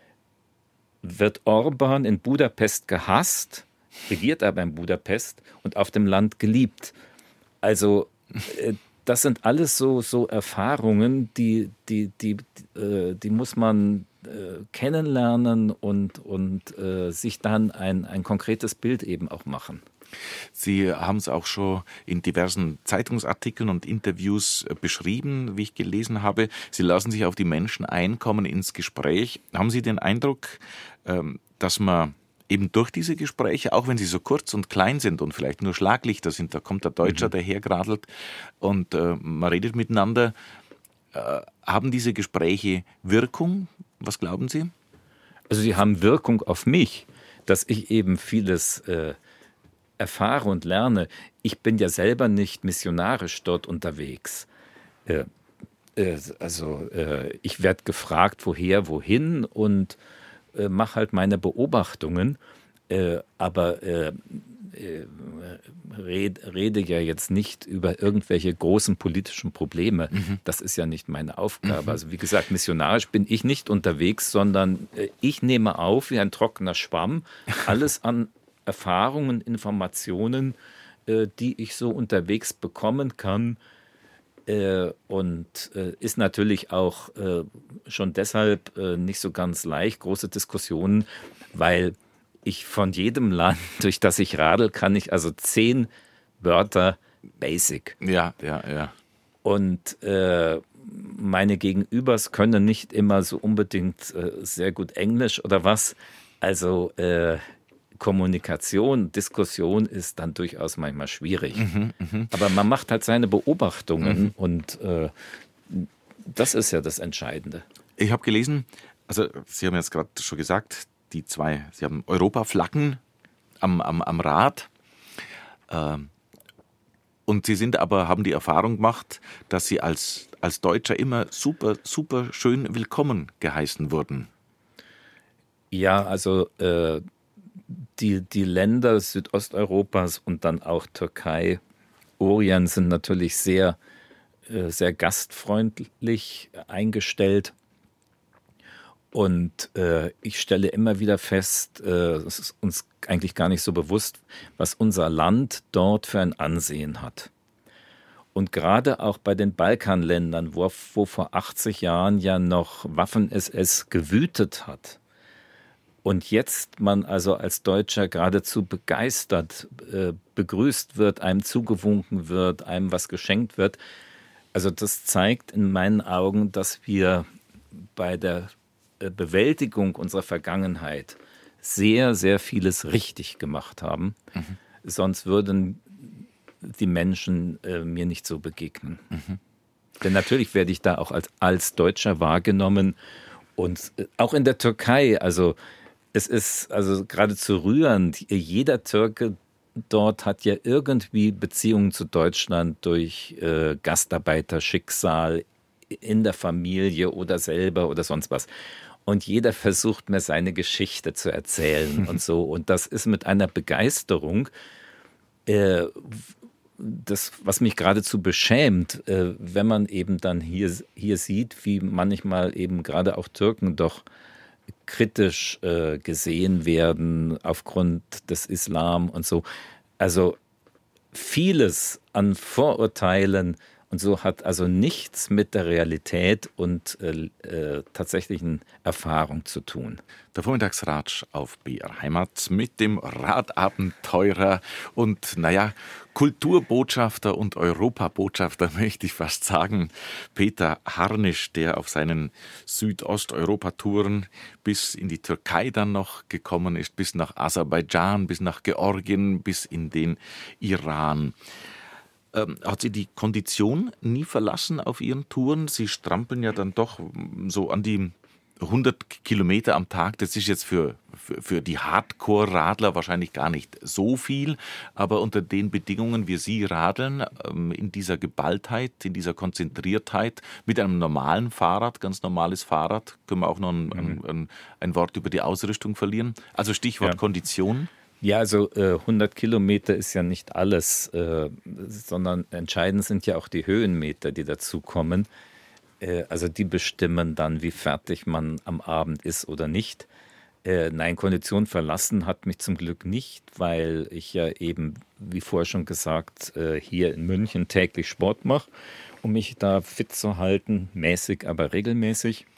wird Orban in Budapest gehasst, regiert aber in Budapest und auf dem Land geliebt. Also äh, das sind alles so, so Erfahrungen, die, die, die, die, äh, die muss man äh, kennenlernen und, und äh, sich dann ein, ein konkretes Bild eben auch machen. Sie haben es auch schon in diversen Zeitungsartikeln und Interviews beschrieben, wie ich gelesen habe. Sie lassen sich auf die Menschen ein, kommen ins Gespräch. Haben Sie den Eindruck, dass man eben durch diese Gespräche, auch wenn sie so kurz und klein sind und vielleicht nur Schlaglichter sind, da kommt der Deutscher, mhm. der hergradelt und äh, man redet miteinander, äh, haben diese Gespräche Wirkung? Was glauben Sie? Also sie haben Wirkung auf mich, dass ich eben vieles äh, erfahre und lerne. Ich bin ja selber nicht missionarisch dort unterwegs. Äh, äh, also äh, ich werde gefragt, woher, wohin und äh, mache halt meine Beobachtungen, äh, aber äh, äh, red, rede ja jetzt nicht über irgendwelche großen politischen Probleme. Mhm. Das ist ja nicht meine Aufgabe. Mhm. Also wie gesagt, missionarisch bin ich nicht unterwegs, sondern äh, ich nehme auf wie ein trockener Schwamm alles an Erfahrungen, Informationen, äh, die ich so unterwegs bekommen kann. Äh, und äh, ist natürlich auch äh, schon deshalb äh, nicht so ganz leicht, große Diskussionen, weil ich von jedem Land, durch das ich radel, kann ich also zehn Wörter Basic. Ja, ja, ja. Und äh, meine Gegenübers können nicht immer so unbedingt äh, sehr gut Englisch oder was. Also äh, Kommunikation, Diskussion ist dann durchaus manchmal schwierig. Mhm, mh. Aber man macht halt seine Beobachtungen Mhm. und äh, das ist ja das Entscheidende. Ich habe gelesen, also Sie haben jetzt gerade schon gesagt, die zwei, Sie haben Europaflaggen am, am, am Rad. Ähm, und Sie sind aber, haben die Erfahrung gemacht, dass Sie als, als Deutscher immer super, super schön willkommen geheißen wurden. Ja, also äh, die, die Länder Südosteuropas und dann auch Türkei, Orient sind natürlich sehr, äh, sehr gastfreundlich eingestellt. Und äh, ich stelle immer wieder fest, äh, es ist uns eigentlich gar nicht so bewusst, was unser Land dort für ein Ansehen hat. Und gerade auch bei den Balkanländern, wo, wo vor achtzig Jahren ja noch Waffen-S S gewütet hat und jetzt man also als Deutscher geradezu begeistert äh, begrüßt wird, einem zugewunken wird, einem was geschenkt wird. Also das zeigt in meinen Augen, dass wir bei der Bewältigung unserer Vergangenheit sehr, sehr vieles richtig gemacht haben. Mhm. Sonst würden die Menschen äh, mir nicht so begegnen. Mhm. Denn natürlich werde ich da auch als, als Deutscher wahrgenommen und äh, auch in der Türkei, also es ist also geradezu rührend, jeder Türke dort hat ja irgendwie Beziehungen zu Deutschland durch äh, Gastarbeiterschicksal in der Familie oder selber oder sonst was. Und jeder versucht mir seine Geschichte zu erzählen und so. Und das ist mit einer Begeisterung, äh, das, was mich geradezu beschämt, äh, wenn man eben dann hier, hier sieht, wie manchmal eben gerade auch Türken doch kritisch äh, gesehen werden aufgrund des Islam und so. Also vieles an Vorurteilen und so hat also nichts mit der Realität und äh, äh, tatsächlichen Erfahrung zu tun. Der Vormittagsratsch auf B R Heimat mit dem Radabenteurer und, naja, Kulturbotschafter und Europabotschafter, möchte ich fast sagen, Peter Harnisch, der auf seinen Südosteuropa-Touren bis in die Türkei dann noch gekommen ist, bis nach Aserbaidschan, bis nach Georgien, bis in den Iran. Ähm, hat Sie die Kondition nie verlassen auf Ihren Touren? Sie strampeln ja dann doch so an die hundert Kilometer am Tag. Das ist jetzt für, für, für die Hardcore-Radler wahrscheinlich gar nicht so viel, aber unter den Bedingungen, wie Sie radeln, ähm, in dieser Geballtheit, in dieser Konzentriertheit, mit einem normalen Fahrrad, ganz normales Fahrrad, können wir auch noch ein, mhm. ein, ein, ein Wort über die Ausrüstung verlieren. Also Stichwort ja. Kondition. Ja, also äh, hundert Kilometer ist ja nicht alles, äh, sondern entscheidend sind ja auch die Höhenmeter, die dazukommen. Äh, also die bestimmen dann, wie fertig man am Abend ist oder nicht. Äh, nein, Kondition verlassen hat mich zum Glück nicht, weil ich ja eben, wie vorher schon gesagt, äh, hier in München täglich Sport mache, um mich da fit zu halten, mäßig, aber regelmäßig.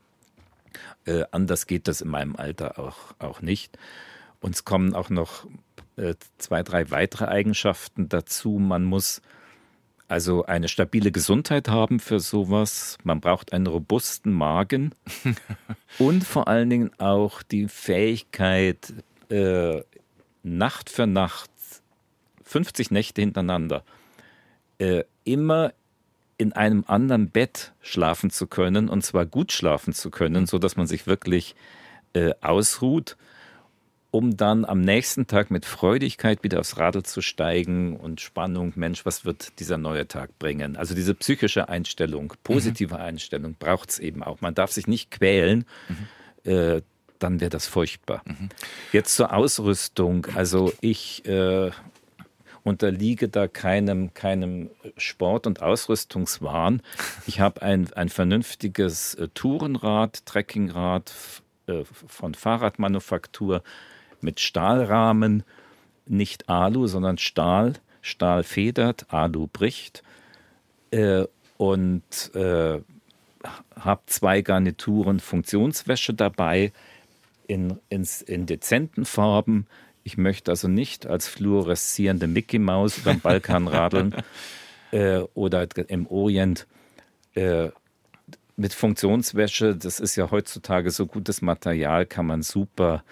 Äh, anders geht das in meinem Alter auch, auch nicht. Uns kommen auch noch äh, zwei, drei weitere Eigenschaften dazu. Man muss also eine stabile Gesundheit haben für sowas. Man braucht einen robusten Magen und vor allen Dingen auch die Fähigkeit, äh, Nacht für Nacht, fünfzig Nächte hintereinander, äh, immer in einem anderen Bett schlafen zu können, und zwar gut schlafen zu können, sodass man sich wirklich äh, ausruht, um dann am nächsten Tag mit Freudigkeit wieder aufs Radl zu steigen und Spannung, Mensch, was wird dieser neue Tag bringen? Also diese psychische Einstellung, positive mhm. Einstellung braucht es eben auch. Man darf sich nicht quälen, mhm. äh, dann wäre das furchtbar. Mhm. Jetzt zur Ausrüstung. Also ich äh, unterliege da keinem, keinem Sport- und Ausrüstungswahn. Ich habe ein, ein vernünftiges äh, Tourenrad, Trekkingrad äh, von Fahrradmanufaktur, mit Stahlrahmen, nicht Alu, sondern Stahl. Stahl federt, Alu bricht. Äh, und äh, habe zwei Garnituren Funktionswäsche dabei in, in, in dezenten Farben. Ich möchte also nicht als fluoreszierende Mickey Maus beim Balkan radeln äh, oder im Orient. Äh, mit Funktionswäsche, das ist ja heutzutage so gutes Material, kann man super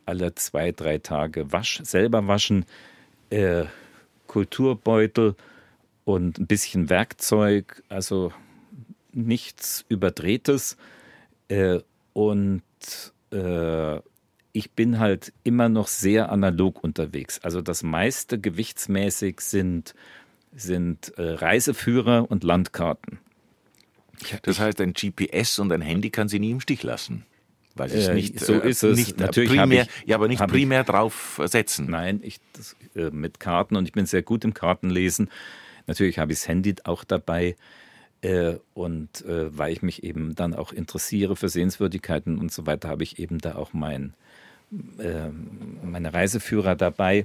alle zwei, drei Tage wasch, selber waschen, äh, Kulturbeutel und ein bisschen Werkzeug, also nichts Überdrehtes. Äh, und äh, ich bin halt immer noch sehr analog unterwegs. Also das meiste gewichtsmäßig sind, sind äh, Reiseführer und Landkarten. Das heißt, ein G P S und ein Handy kann Sie nie im Stich lassen. Weil Sie es nicht, äh, so ist es. nicht Natürlich primär, ich, ja, aber nicht primär ich, drauf setzen. Nein, ich, das, äh, mit Karten, und ich bin sehr gut im Kartenlesen. Natürlich habe ich das Handy auch dabei. Äh, und äh, weil ich mich eben dann auch interessiere für Sehenswürdigkeiten und so weiter, habe ich eben da auch mein, äh, meine Reiseführer dabei.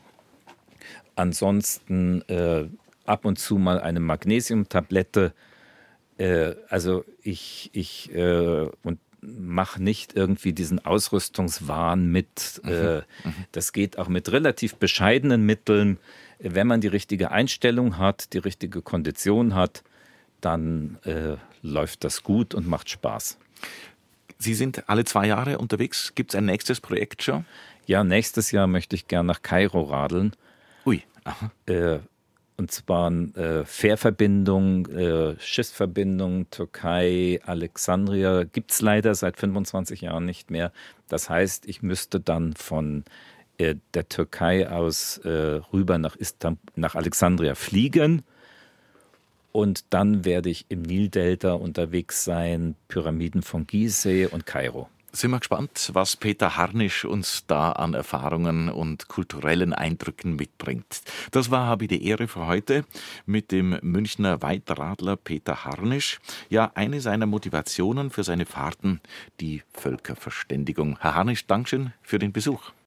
Ansonsten äh, ab und zu mal eine Magnesiumtablette. Äh, also ich, ich äh, und mache nicht irgendwie diesen Ausrüstungswahn mit. Mhm. Äh, das geht auch mit relativ bescheidenen Mitteln. Wenn man die richtige Einstellung hat, die richtige Kondition hat, dann äh, läuft das gut und macht Spaß. Sie sind alle zwei Jahre unterwegs. Gibt es ein nächstes Projekt schon? Ja, nächstes Jahr möchte ich gern nach Kairo radeln. Ui, aha. Äh, und zwar äh, Fährverbindung, äh, Schiffsverbindung, Türkei, Alexandria gibt es leider seit fünfundzwanzig Jahren nicht mehr. Das heißt, ich müsste dann von äh, der Türkei aus äh, rüber nach, Istanbul, nach Alexandria fliegen. Und dann werde ich im Nildelta unterwegs sein, Pyramiden von Gizeh und Kairo. Sind wir gespannt, was Peter Harnisch uns da an Erfahrungen und kulturellen Eindrücken mitbringt. Das war Habe die Ehre für heute mit dem Münchner Weitradler Peter Harnisch. Ja, eine seiner Motivationen für seine Fahrten, die Völkerverständigung. Herr Harnisch, Dankeschön für den Besuch.